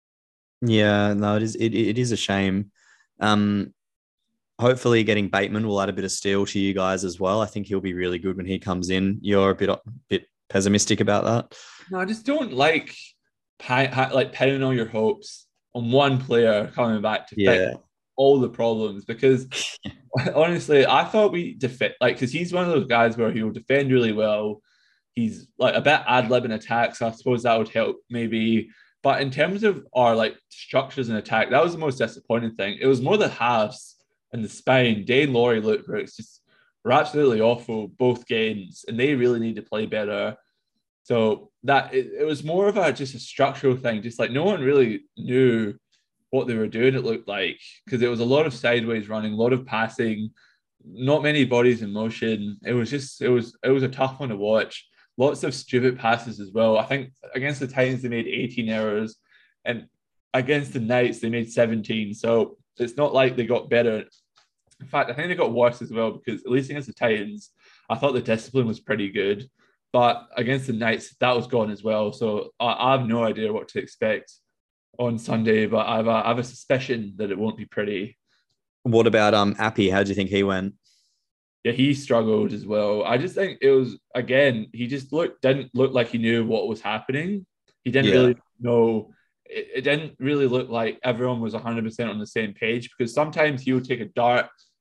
yeah. No, it is it, it is a shame. Um, hopefully, getting Bateman will add a bit of steel to you guys as well. I think he'll be really good when he comes in. You're a bit bit pessimistic about that. No, I just don't like like pinning all your hopes on one player coming back to fix Yeah, all the problems because honestly, I thought we defend like because he's one of those guys where he'll defend really well. He's like a bit ad lib in attack, so I suppose that would help maybe. But in terms of our like structures in attack, that was the most disappointing thing. It was more the halves and the spine. Dane Laurie, Luke Brooks just were absolutely awful both games, and they really need to play better. So that it, it was more of a just a structural thing. Just like no one really knew what they were doing, it looked like, because it was a lot of sideways running, a lot of passing, not many bodies in motion. It was just it was it was a tough one to watch. Lots of stupid passes as well. I think against the Titans they made eighteen errors, and against the Knights they made seventeen. So it's not like they got better. In fact, I think they got worse as well because at least against the Titans, I thought the discipline was pretty good. But against the Knights, that was gone as well. So I, I have no idea what to expect on Sunday, but I have, a, I have a suspicion that it won't be pretty. What about um Appy? How do you think he went? Yeah, he struggled as well. I just think it was again, he just looked didn't look like he knew what was happening. He didn't Yeah, really know. It, it didn't really look like everyone was one hundred percent on the same page because sometimes he would take a dart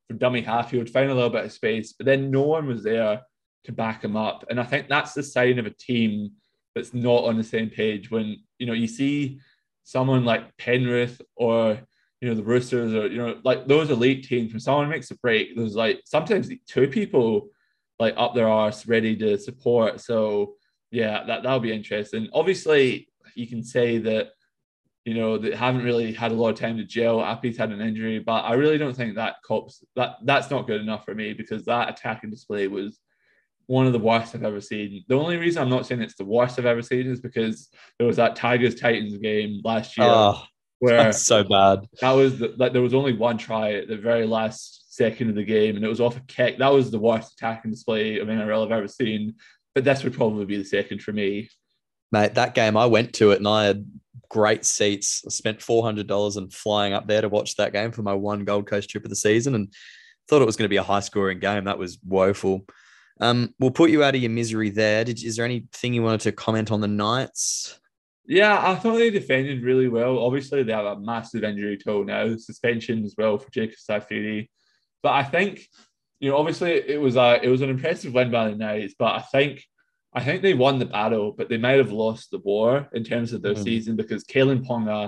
for dummy half. He would find a little bit of space, but then no one was there to back him up. And I think that's the sign of a team that's not on the same page. When, you know, you see someone like Penrith or, you know, the Roosters or, you know, like those elite teams, when someone makes a break, there's like sometimes two people like up their arse ready to support. So yeah, that, that'll be interesting. Obviously, you can say that, you know, they haven't really had a lot of time to gel. Appy's had an injury, but I really don't think that cops that that's not good enough for me, because that attacking display was one of the worst I've ever seen. The only reason I'm not saying it's the worst I've ever seen is because there was that Tigers Titans game last year Oh, where that's so bad. that was the, like there was only one try at the very last second of the game, and it was off a kick. That was the worst attacking display of N R L I've ever seen. But this would probably be the second for me. Mate, that game, I went to it and I had great seats. I spent four hundred dollars and flying up there to watch that game for my one Gold Coast trip of the season, and thought it was going to be a high-scoring game. That was woeful. Um, we'll put you out of your misery there. Did, is there anything you wanted to comment on the Knights? Yeah, I thought they defended really well. Obviously, they have a massive injury toll now, suspension as well for Jacob Saifidi. But I think, you know, obviously it was a it was an impressive win by the Knights. But I think I think they won the battle, but they might have lost the war in terms of their mm. season, because Kalen Ponga,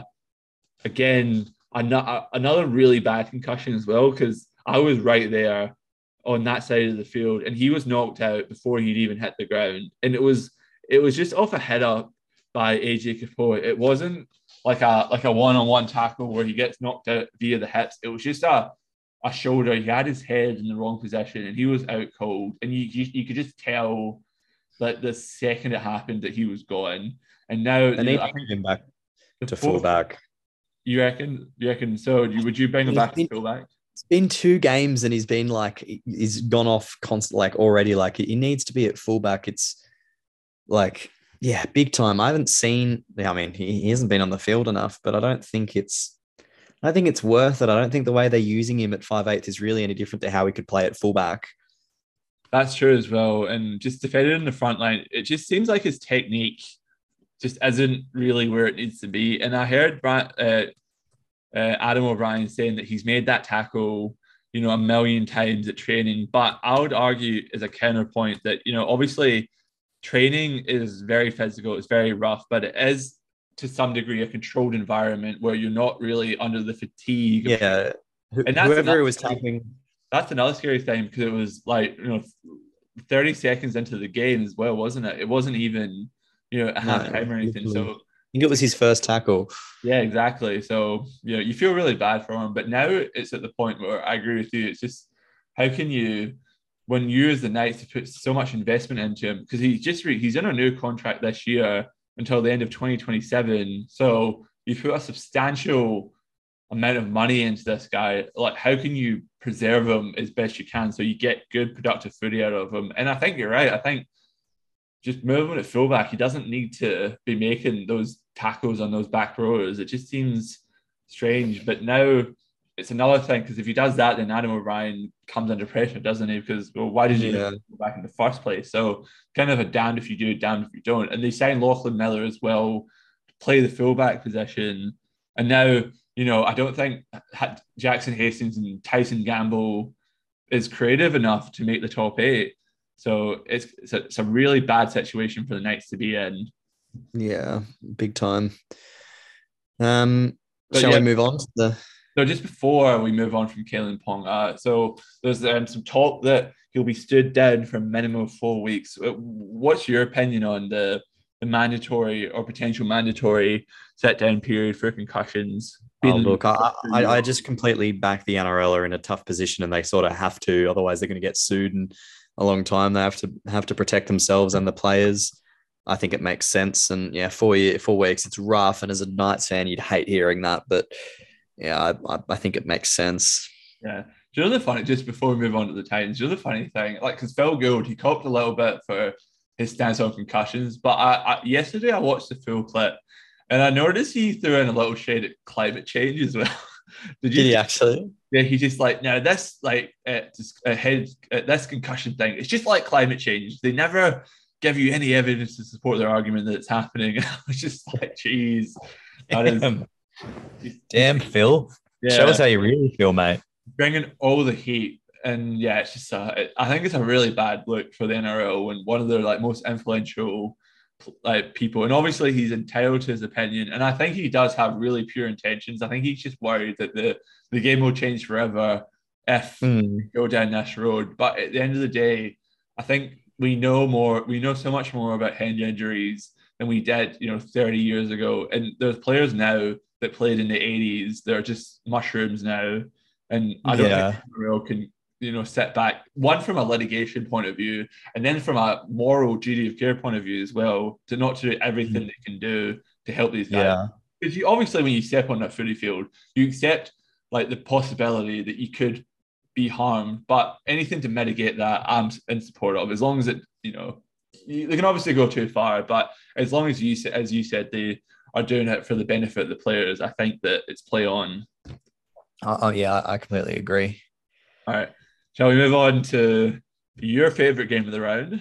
again, another really bad concussion as well. Because I was right there on that side of the field, and he was knocked out before he'd even hit the ground, and it was it was just off a head up by A J Kapoor. It wasn't like a like a one-on-one tackle where he gets knocked out via the hips. It was just a a shoulder. He had his head in the wrong position, and he was out cold. And you you, you could just tell that the second it happened that he was gone. And now and they bring him back to fullback. You reckon? You reckon? So would you bring him back to fullback? It's been two games and he's been like, he's gone off constant, like already, like he needs to be at fullback. It's like, yeah, big time. I haven't seen, I mean, he, he hasn't been on the field enough, but I don't think it's, I think it's worth it. I don't think the way they're using him at five eighth is really any different to how he could play at fullback. That's true as well. And just defended in the front line, it just seems like his technique just isn't really where it needs to be. And I heard uh, Uh, Adam O'Brien saying that he's made that tackle, you know, a million times at training. But I would argue as a counterpoint that, you know, obviously training is very physical, it's very rough, but it is to some degree a controlled environment where you're not really under the fatigue. Yeah. And that's whoever was tapping. That's another scary thing, because it was like, you know, thirty seconds into the game as well, wasn't it? It wasn't even, you know, a half time or anything. So I think it was his first tackle. Yeah, exactly. So, you know, you feel really bad for him. But now it's at the point where I agree with you. It's just, how can you, when you as the Knights have put so much investment into him, because he's just, re- he's in a new contract this year until the end of twenty twenty-seven. So you put a substantial amount of money into this guy. Like, how can you preserve him as best you can so you get good, productive footy out of him? And I think you're right. I think just moving at fullback, he doesn't need to be making those tackles on those back rows. It just seems strange. But now it's another thing, because if he does that, then Adam O'Brien comes under pressure, doesn't he? Because, well, why did you yeah. go back in the first place? So kind of a damned if you do, damned if you don't. And they signed Lachlan Miller as well to play the fullback position. And now, you know, I don't think Jackson Hastings and Tyson Gamble is creative enough to make the top eight. So it's it's a, it's a really bad situation for the Knights to be in. Yeah, big time. Um, but shall yeah, we move on to the? No, just before we move on from Kalen Ponga, so there's um, some talk that he'll be stood down for a minimum of four weeks. What's your opinion on the the mandatory or potential mandatory set down period for concussions? Oh, look, I, I, I just completely back the N R L are in a tough position, and they sort of have to, otherwise they're going to get sued and a long time. They have to have to protect themselves and the players. I think it makes sense. And yeah, four year, four weeks, it's rough. And as a Knights fan, you'd hate hearing that, but yeah, I, I think it makes sense. Yeah. Do you know the funny, just before we move on to the Titans, do you know the funny thing? Like, because Phil Gould, he copped a little bit for his stance on concussions, but I, I, yesterday I watched the full clip and I noticed he threw in a little shade at climate change as well. Did, you, Did he actually? Yeah, he just like, now this like uh, uh, head uh, this concussion thing, it's just like climate change. They never give you any evidence to support their argument that it's happening. I was just like, geez, that Damn. is damn Phil. Yeah. Show us how you really feel, mate. bringing all the heat. And yeah, it's just a, I think it's a really bad look for the N R L when one of their like most influential like people, and obviously he's entitled to his opinion, and I think he does have really pure intentions. I think he's just worried that the the game will change forever if Mm. we go down this road. But at the end of the day, I think we know more. We know so much more about hand injuries than we did, you know, thirty years ago. And there's players now that played in the eighties. They're just mushrooms now, and I don't think Yeah. the N R L can, you know, sit back, one from a litigation point of view, and then from a moral duty of care point of view as well, to not to do everything Mm. they can do to help these guys. Yeah. Because you obviously, when you step on that footy field, you accept like the possibility that you could be harmed, but anything to mitigate that, I'm in support of. As long as it, you know, you, they can obviously go too far, but as long as you, as you said, they are doing it for the benefit of the players, I think that it's play on. Oh, oh, yeah, I completely agree. All right. Shall we move on to your favorite game of the round?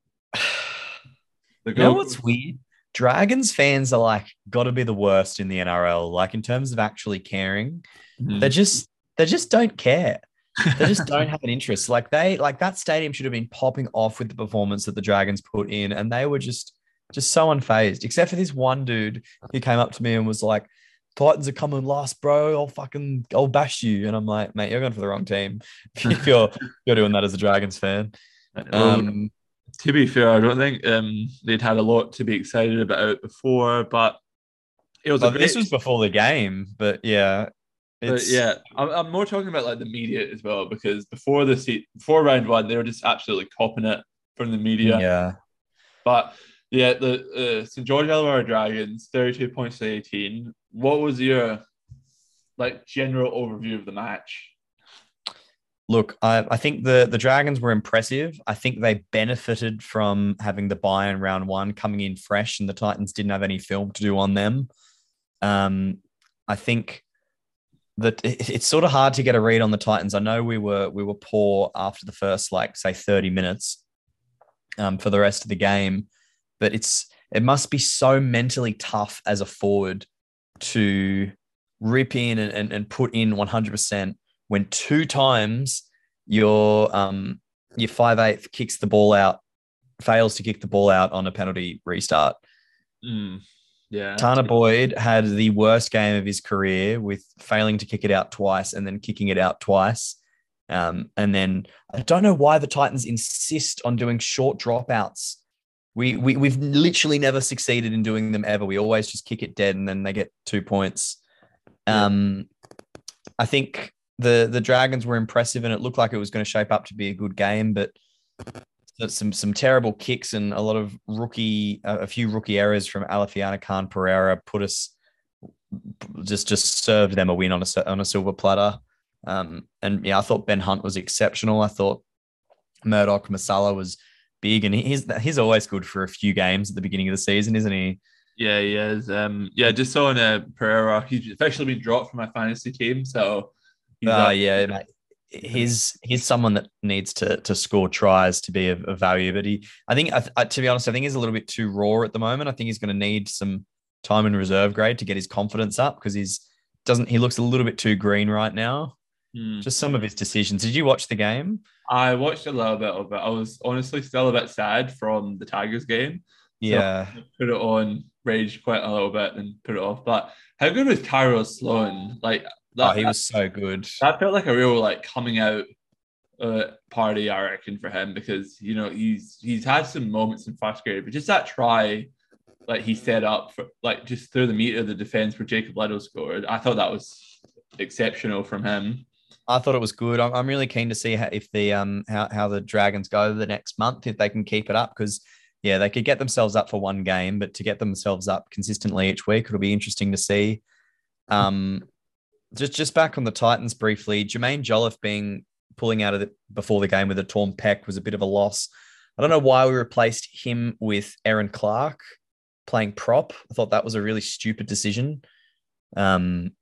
The You know Gold what's weird? Dragons fans are like got to be the worst in the N R L. Like in terms of actually caring, Mhm. they just they just don't care. They just don't have an interest. Like they like that stadium should have been popping off with the performance that the Dragons put in, and they were just just so unfazed. Except for this one dude who came up to me and was like, "Titans are coming last, bro. I'll fucking I'll bash you." And I'm like, "Mate, you're going for the wrong team if you're you're doing that as a Dragons fan." Well, Um, to be fair, I don't think um, they'd had a lot to be excited about before, but it was a but great. this was before the game, but yeah, But it's yeah, I'm, I'm more talking about like the media as well, because before the seat, before round one, they were just absolutely copping it from the media. yeah. But yeah, the uh, Saint George Illawarra Dragons, thirty-two points to eighteen. What was your like general overview of the match? Look, I, I think the the Dragons were impressive. I think they benefited from having the buy in round one coming in fresh, and the Titans didn't have any film to do on them. Um, I think that it, it's sort of hard to get a read on the Titans. I know we were we were poor after the first like say thirty minutes um, for the rest of the game, but it's it must be so mentally tough as a forward to rip in and, and, and put in one hundred percent when two times your um your five eighth kicks the ball out, fails to kick the ball out on a penalty restart. Mm, yeah, Tana Boyd had the worst game of his career with failing to kick it out twice and then kicking it out twice. Um, and then I don't know why the Titans insist on doing short dropouts. We, we, we've literally never succeeded in doing them ever. We always just kick it dead and then they get two points. Um, I think the the Dragons were impressive and it looked like it was going to shape up to be a good game, but some some terrible kicks and a lot of rookie, a few rookie errors from Alafiana Khan Pereira put us just just served them a win on a on a silver platter. Um, and yeah, I thought Ben Hunt was exceptional. I thought Murdoch Masala was big, and he's he's always good for a few games at the beginning of the season, isn't he? yeah, he is. Um, yeah, just saw on uh, Pereira, he's officially been dropped from my fantasy team, so he's Oh, uh, yeah, mate. He's he's someone that needs to to score tries to be of, of value. But he, I think, I, I, to be honest, I think he's a little bit too raw at the moment. I think he's going to need some time in reserve grade to get his confidence up because he's doesn't he looks a little bit too green right now. Hmm. Just some of his decisions. Did you watch the game? I watched a little bit of it. I was honestly still a bit sad from the Tigers game. So Yeah. I put it on, raged quite a little bit, and put it off. But how good was Tyrell Sloan? Like that, Oh, he was so good. that felt like a real like coming out uh, party, I reckon, for him, because you know he's he's had some moments in first grade, but just that try, like he set up for like just through the meat of the defense where Jacob Liddle scored. I thought that was exceptional from him. I thought it was good. I'm, I'm really keen to see how, if the um how, how the Dragons go the next month, if they can keep it up, because yeah, they could get themselves up for one game, but to get themselves up consistently each week, it'll be interesting to see. Um, just just back on the Titans briefly, Jermaine Jolliffe being pulling out of it before the game with a torn pec was a bit of a loss. I don't know why we replaced him with Aaron Clark playing prop. I thought that was a really stupid decision. Um,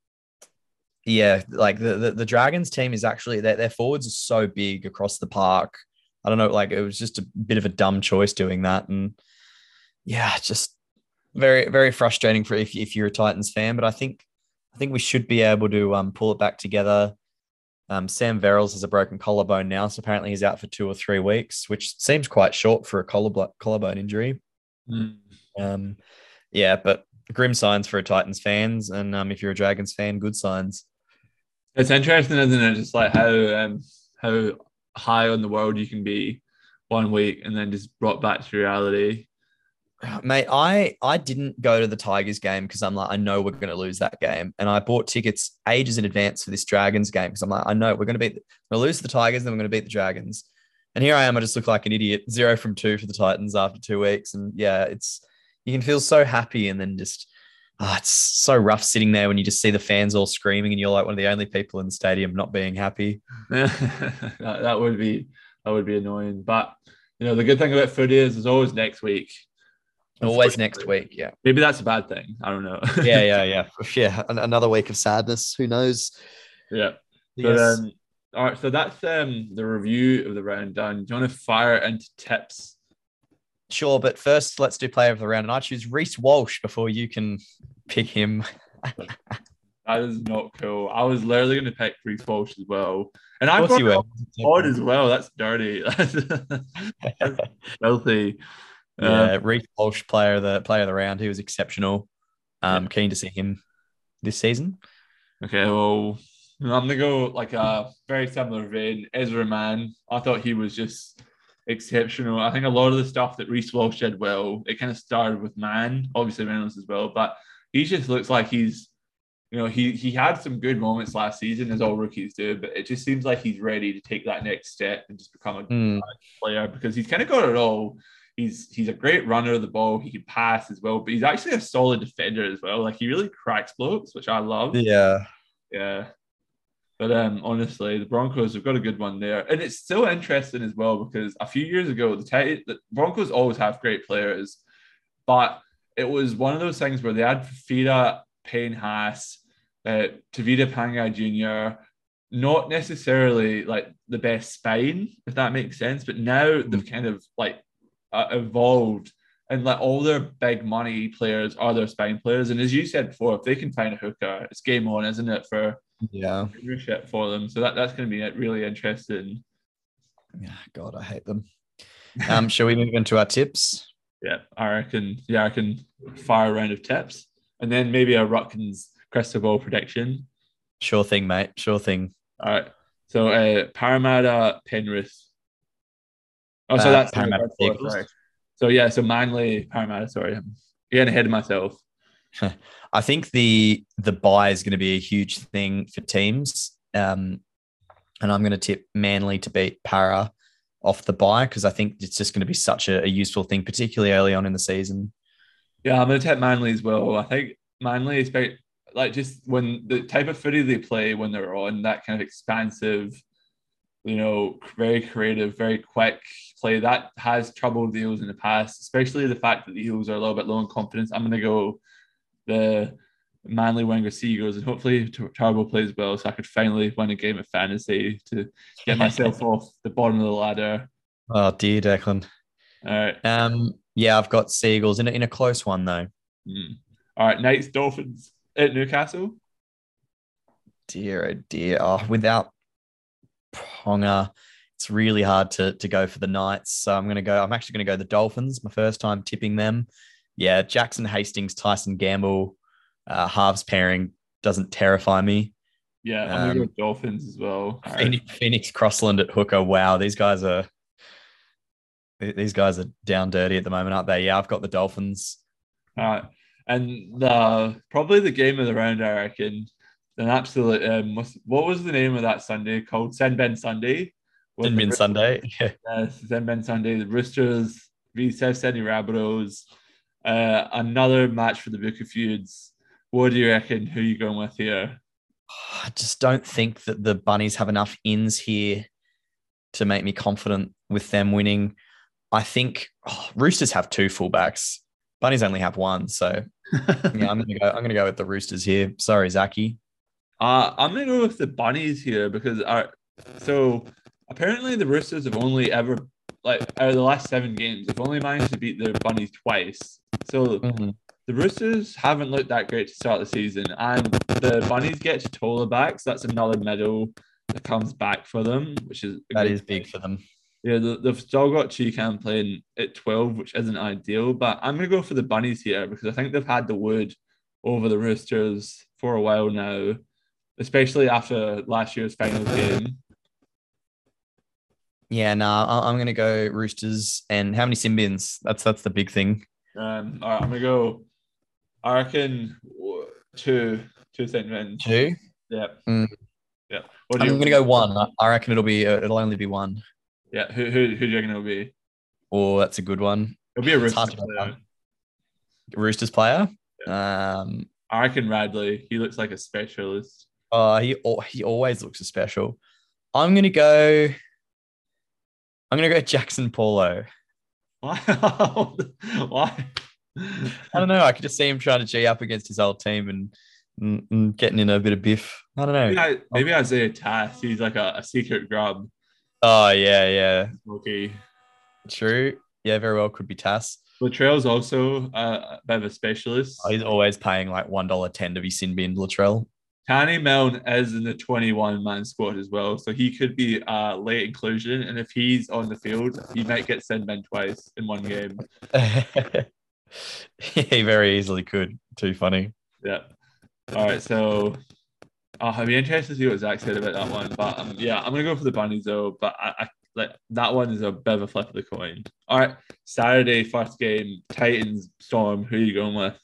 yeah, like the, the, the Dragons team is actually, their, their forwards are so big across the park. I don't know, like it was just a bit of a dumb choice doing that. And yeah, just very, very frustrating for if, if you're a Titans fan, but I think, I think we should be able to um, pull it back together. Um, Sam Verrills has a broken collarbone now, so apparently he's out for two or three weeks, which seems quite short for a collarbone collarbone injury. Mm. Um, yeah, but grim signs for a Titans fans, and um, if you're a Dragons fan, good signs. It's interesting, isn't it? Just like how um, how high on the world you can be one week and then just brought back to reality. Mate, I I didn't go to the Tigers game because I'm like, I know we're going to lose that game, and I bought tickets ages in advance for this Dragons game because I'm like, I know we're going to beat, we're going to lose the Tigers, then we're going to beat the Dragons, and here I am, I just look like an idiot, zero from two for the Titans after two weeks, and yeah, it's you can feel so happy, and then just ah, it's so rough sitting there when you just see the fans all screaming, and you're like one of the only people in the stadium not being happy. that, that would be that would be annoying, but you know the good thing about footy is there's always next week. Always next week, yeah. Maybe that's a bad thing. I don't know. yeah, yeah, yeah, yeah. Another week of sadness. Who knows? Yeah. Yes. But um, all right. So that's um the review of the round done. Do you want to fire into tips? Sure, but first let's do player of the round, and I choose Reece Walsh before you can pick him. That is not cool. I was literally going to pick Reece Walsh as well, and I Of course thought you were. odd as well. That's dirty. That's filthy. Yeah, Um, Reece Walsh, player of the player of the round. He was exceptional. Um, yeah. Keen to see him this season. Okay, well, I'm gonna go like a very similar vein. Ezra Mann. I thought he was just exceptional. I think a lot of the stuff that Reece Walsh did well, it kind of started with Mann, obviously Reynolds as well, but he just looks like he's, you know, he he had some good moments last season, as all rookies do, but it just seems like he's ready to take that next step and just become a mm. player because he's kind of got it all. He's he's a great runner of the ball. He can pass as well, but he's actually a solid defender as well. Like he really cracks blokes, which I love. Yeah, yeah. But um, honestly, the Broncos have got a good one there, and it's still interesting as well because a few years ago, the, t- the Broncos always have great players, but it was one of those things where they had Fifita, Payne Haas, uh, Tavita Pangai Junior, not necessarily like the best spine, if that makes sense. But now mm-hmm. they've kind of like uh, evolved, and like all their big money players are their spine players. And as you said before, if they can find a hooker, it's game on, isn't it? For yeah, for them. So that, that's going to be really interesting. Yeah, God, I hate them. Um, shall we move into our tips? Yeah, I reckon. Yeah, I can fire a round of tips, and then maybe a Rutkins crystal ball prediction. Sure thing, mate. Sure thing. All right. So, uh, Parramatta, Penrith. Oh, so uh, that's Parramatta. Sorry. So yeah, so Manly, Parramatta. Sorry, I'm getting ahead of myself. I think the the buy is going to be a huge thing for teams, um, and I'm going to tip Manly to beat Para off the buy because I think it's just going to be such a, a useful thing, particularly early on in the season. Yeah, I'm going to tip Manly as well. I think Manly is very, like just when the type of footy they play when they're on that kind of expansive, you know, very creative, very quick play that has troubled the Eels in the past, especially the fact that the Eels are a little bit low in confidence. I'm going to go the Manly Wenger Seagulls, and hopefully Turbo plays well so I could finally win a game of fantasy to get myself off the bottom of the ladder. Oh dear, Declan. All right. Um, yeah, I've got Seagulls in a, in a close one though. Mm. All right, Knights Dolphins at Newcastle. Dear, oh dear. Oh, without Ponga, it's really hard to to go for the Knights. So I'm gonna go. I'm actually gonna go the Dolphins. My first time tipping them. Yeah, Jackson Hastings, Tyson Gamble, uh, halves pairing doesn't terrify me. Yeah, I'm um, gonna go Dolphins as well. Phoenix, right. Phoenix Crossland at hooker. Wow, these guys are these guys are down dirty at the moment, aren't they? Yeah, I've got the Dolphins. All right, and the probably the game of the round, I reckon. An absolute. Um, what was the name of that Sunday called? Sen Ben Sunday. Sen Ben Sunday. Yeah. Yes, Sen Ben Sunday. The Roosters v South Sydney Rabbitohs. Uh, another match for the Book of Feuds. What do you reckon? Who are you going with here? I just don't think that the Bunnies have enough ins here to make me confident with them winning. I think oh, Roosters have two fullbacks. Bunnies only have one, so yeah, I'm gonna go. I'm gonna go with the Roosters here. Sorry, Zachy. Uh, I'm gonna go with the Bunnies here because our so apparently the Roosters have only ever like out of the last seven games, they've only managed to beat the Bunnies twice. So mm-hmm. the Roosters haven't looked that great to start the season, and the Bunnies get to Tola back, so that's another medal that comes back for them, which is a That good is big thing. for them. Yeah, the, they've still got Cheekham playing at twelve, which isn't ideal, but I'm going to go for the Bunnies here because I think they've had the wood over the Roosters for a while now, especially after last year's final game. Yeah, no, nah, I'm going to go Roosters. And how many sin bins? That's that's the big thing. Um, all right, I'm going to go, I reckon, two, two sin bins. Two. Yeah. Mm. Yeah. What do I'm you going to go one. I reckon it'll be uh, it'll only be one. Yeah. Who who who do you reckon it'll be? Oh, that's a good one. It'll be a It's Roosters hard to player. Roosters player. Yeah. Um, I reckon Radley. He looks like a specialist. uh, he he always looks a special. I'm gonna go. I'm gonna go Jackson Paulo. Why? Why? I don't know. I could just see him trying to G up against his old team and, and, and getting in a bit of biff. I don't know. Maybe, I, maybe Isaiah Tass. He's like a, a secret grub. Oh yeah, yeah. Okay. True. Yeah, very well could be Tass. Latrell's also uh, a bit of a specialist. Oh, he's always paying like one dollar ten to be sin bin Latrell. Tanny Milne is in the twenty-one man squad as well, so he could be a late inclusion. And if he's on the field, he might get sin bin twice in one game. He very easily could. Too funny. Yeah. All right, so uh, I'd be interested to see what Zach said about that one. But um, yeah, I'm gonna go for the Bunnies though. But I, I like that one is a bit of a flip of the coin. All right, Saturday first game, Titans Storm. Who are you going with?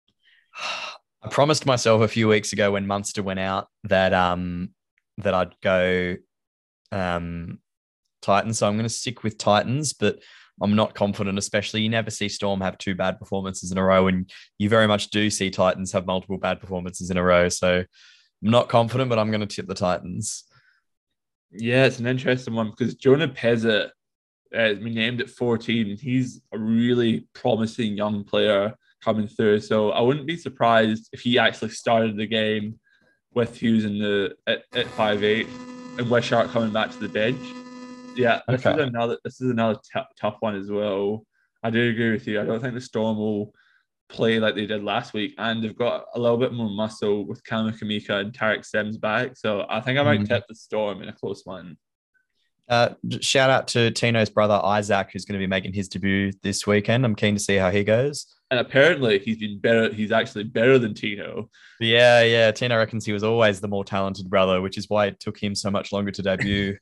I promised myself a few weeks ago when Munster went out that um that I'd go um Titans. So I'm going to stick with Titans, but I'm not confident, especially you never see Storm have two bad performances in a row, and you very much do see Titans have multiple bad performances in a row. So I'm not confident, but I'm going to tip the Titans. Yeah, it's an interesting one because Jonah Pezza has been named at fourteen, and he's a really promising young player coming through. So I wouldn't be surprised if he actually started the game with Hughes in the at, at five eight and Wishart coming back to the bench. Yeah, this okay. is another this is another t- tough one as well. I do agree with you. I don't think the Storm will play like they did last week, and they've got a little bit more muscle with Kamika and Tarek Sims back. So I think I might mm. tip the Storm in a close one. Uh, shout out to Tino's brother Isaac, who's going to be making his debut this weekend. I'm keen to see how he goes. And apparently he's been better. He's actually better than Tino. Yeah, yeah. Tino reckons he was always the more talented brother, which is why it took him so much longer to debut.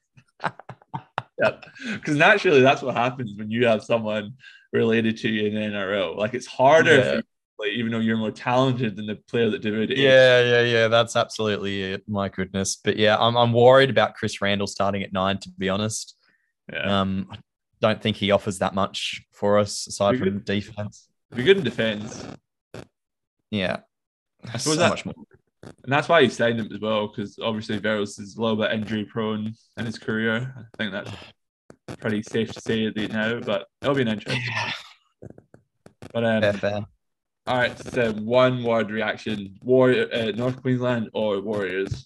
Yeah, because naturally that's what happens when you have someone related to you in the N R L. Like it's harder, yeah. you, like, even though you're more talented than the player that debuted. Yeah, yeah, yeah. That's absolutely it. My goodness, but yeah, I'm I'm worried about Chris Randall starting at nine. To be honest, yeah. um, I don't think he offers that much for us aside be from good. defense. Be good in defense. Yeah, I suppose so that, much more. And that's why he signed him as well, because obviously Veros is a little bit injury prone in his career. I think that's pretty safe to say now, but it'll be an interesting. Yeah. But um, fair, fair. All right, so one word reaction: War, uh, North Queensland or Warriors?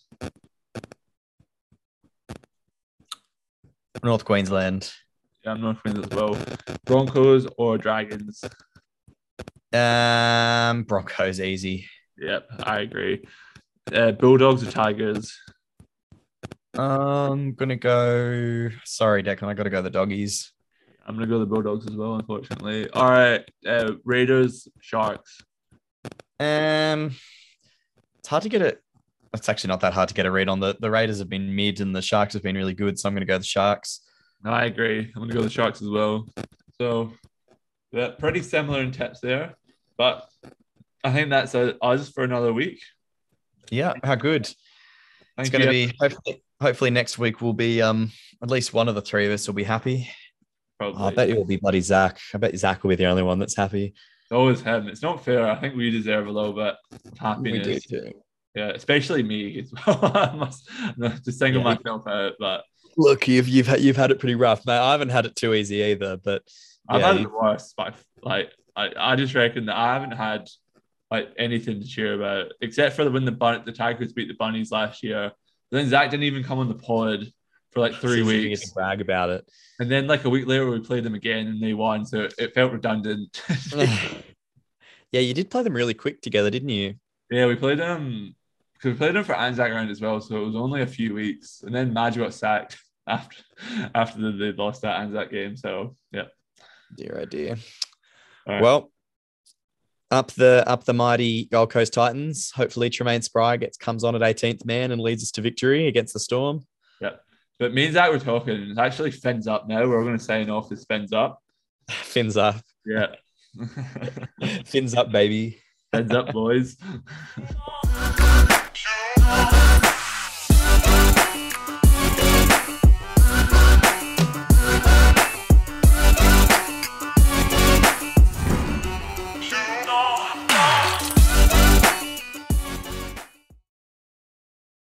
North Queensland. Yeah, I'm North Queensland as well. Broncos or Dragons? Um, Broncos easy. Yep, I agree. Uh, Bulldogs or Tigers? I'm gonna go. Sorry, Declan. I gotta go the doggies. I'm gonna go the Bulldogs as well, unfortunately. All right, uh, Raiders, Sharks. Um, it's hard to get it. It's actually not that hard to get a read on. The the Raiders have been mid and the Sharks have been really good, so I'm gonna go the Sharks. No, I agree. I'm gonna go the Sharks as well. So, yeah, pretty similar in tips there, but I think that's a, us for another week. Yeah, how good. Thank it's going to be hopefully, hopefully next week will be um at least one of the three of us will be happy. Probably. Oh, I bet it will be bloody Zach. I bet Zach will be the only one that's happy. It's always him. It's not fair. I think we deserve a little bit of happiness. We do too. Yeah, especially me as well. I must not just single yeah. myself out, but look, you've you've had, you've had it pretty rough, mate. I haven't had it too easy either, but I've yeah, had you... it worse. But like, I, I just reckon that I haven't had like anything to cheer about, except for when the bun- the Tigers beat the Bunnies last year. Then Zach didn't even come on the pod for like three weeks. To brag about it, and then like a week later we played them again and they won, so it felt redundant. Yeah, you did play them really quick together, didn't you? Yeah, we played them because we played him for Anzac round as well, so it was only a few weeks, and then Madge got sacked after after they, they lost that Anzac game. So yeah, dear oh dear. Right. Well, up the up the mighty Gold Coast Titans. Hopefully, Tremaine Spry gets comes on at eighteenth man and leads us to victory against the Storm. Yeah, but me and Zach were talking, and it's actually Fins up now. We're going to sign off as Fins up. Fins up. Yeah. Fins up, baby. Fins up, boys.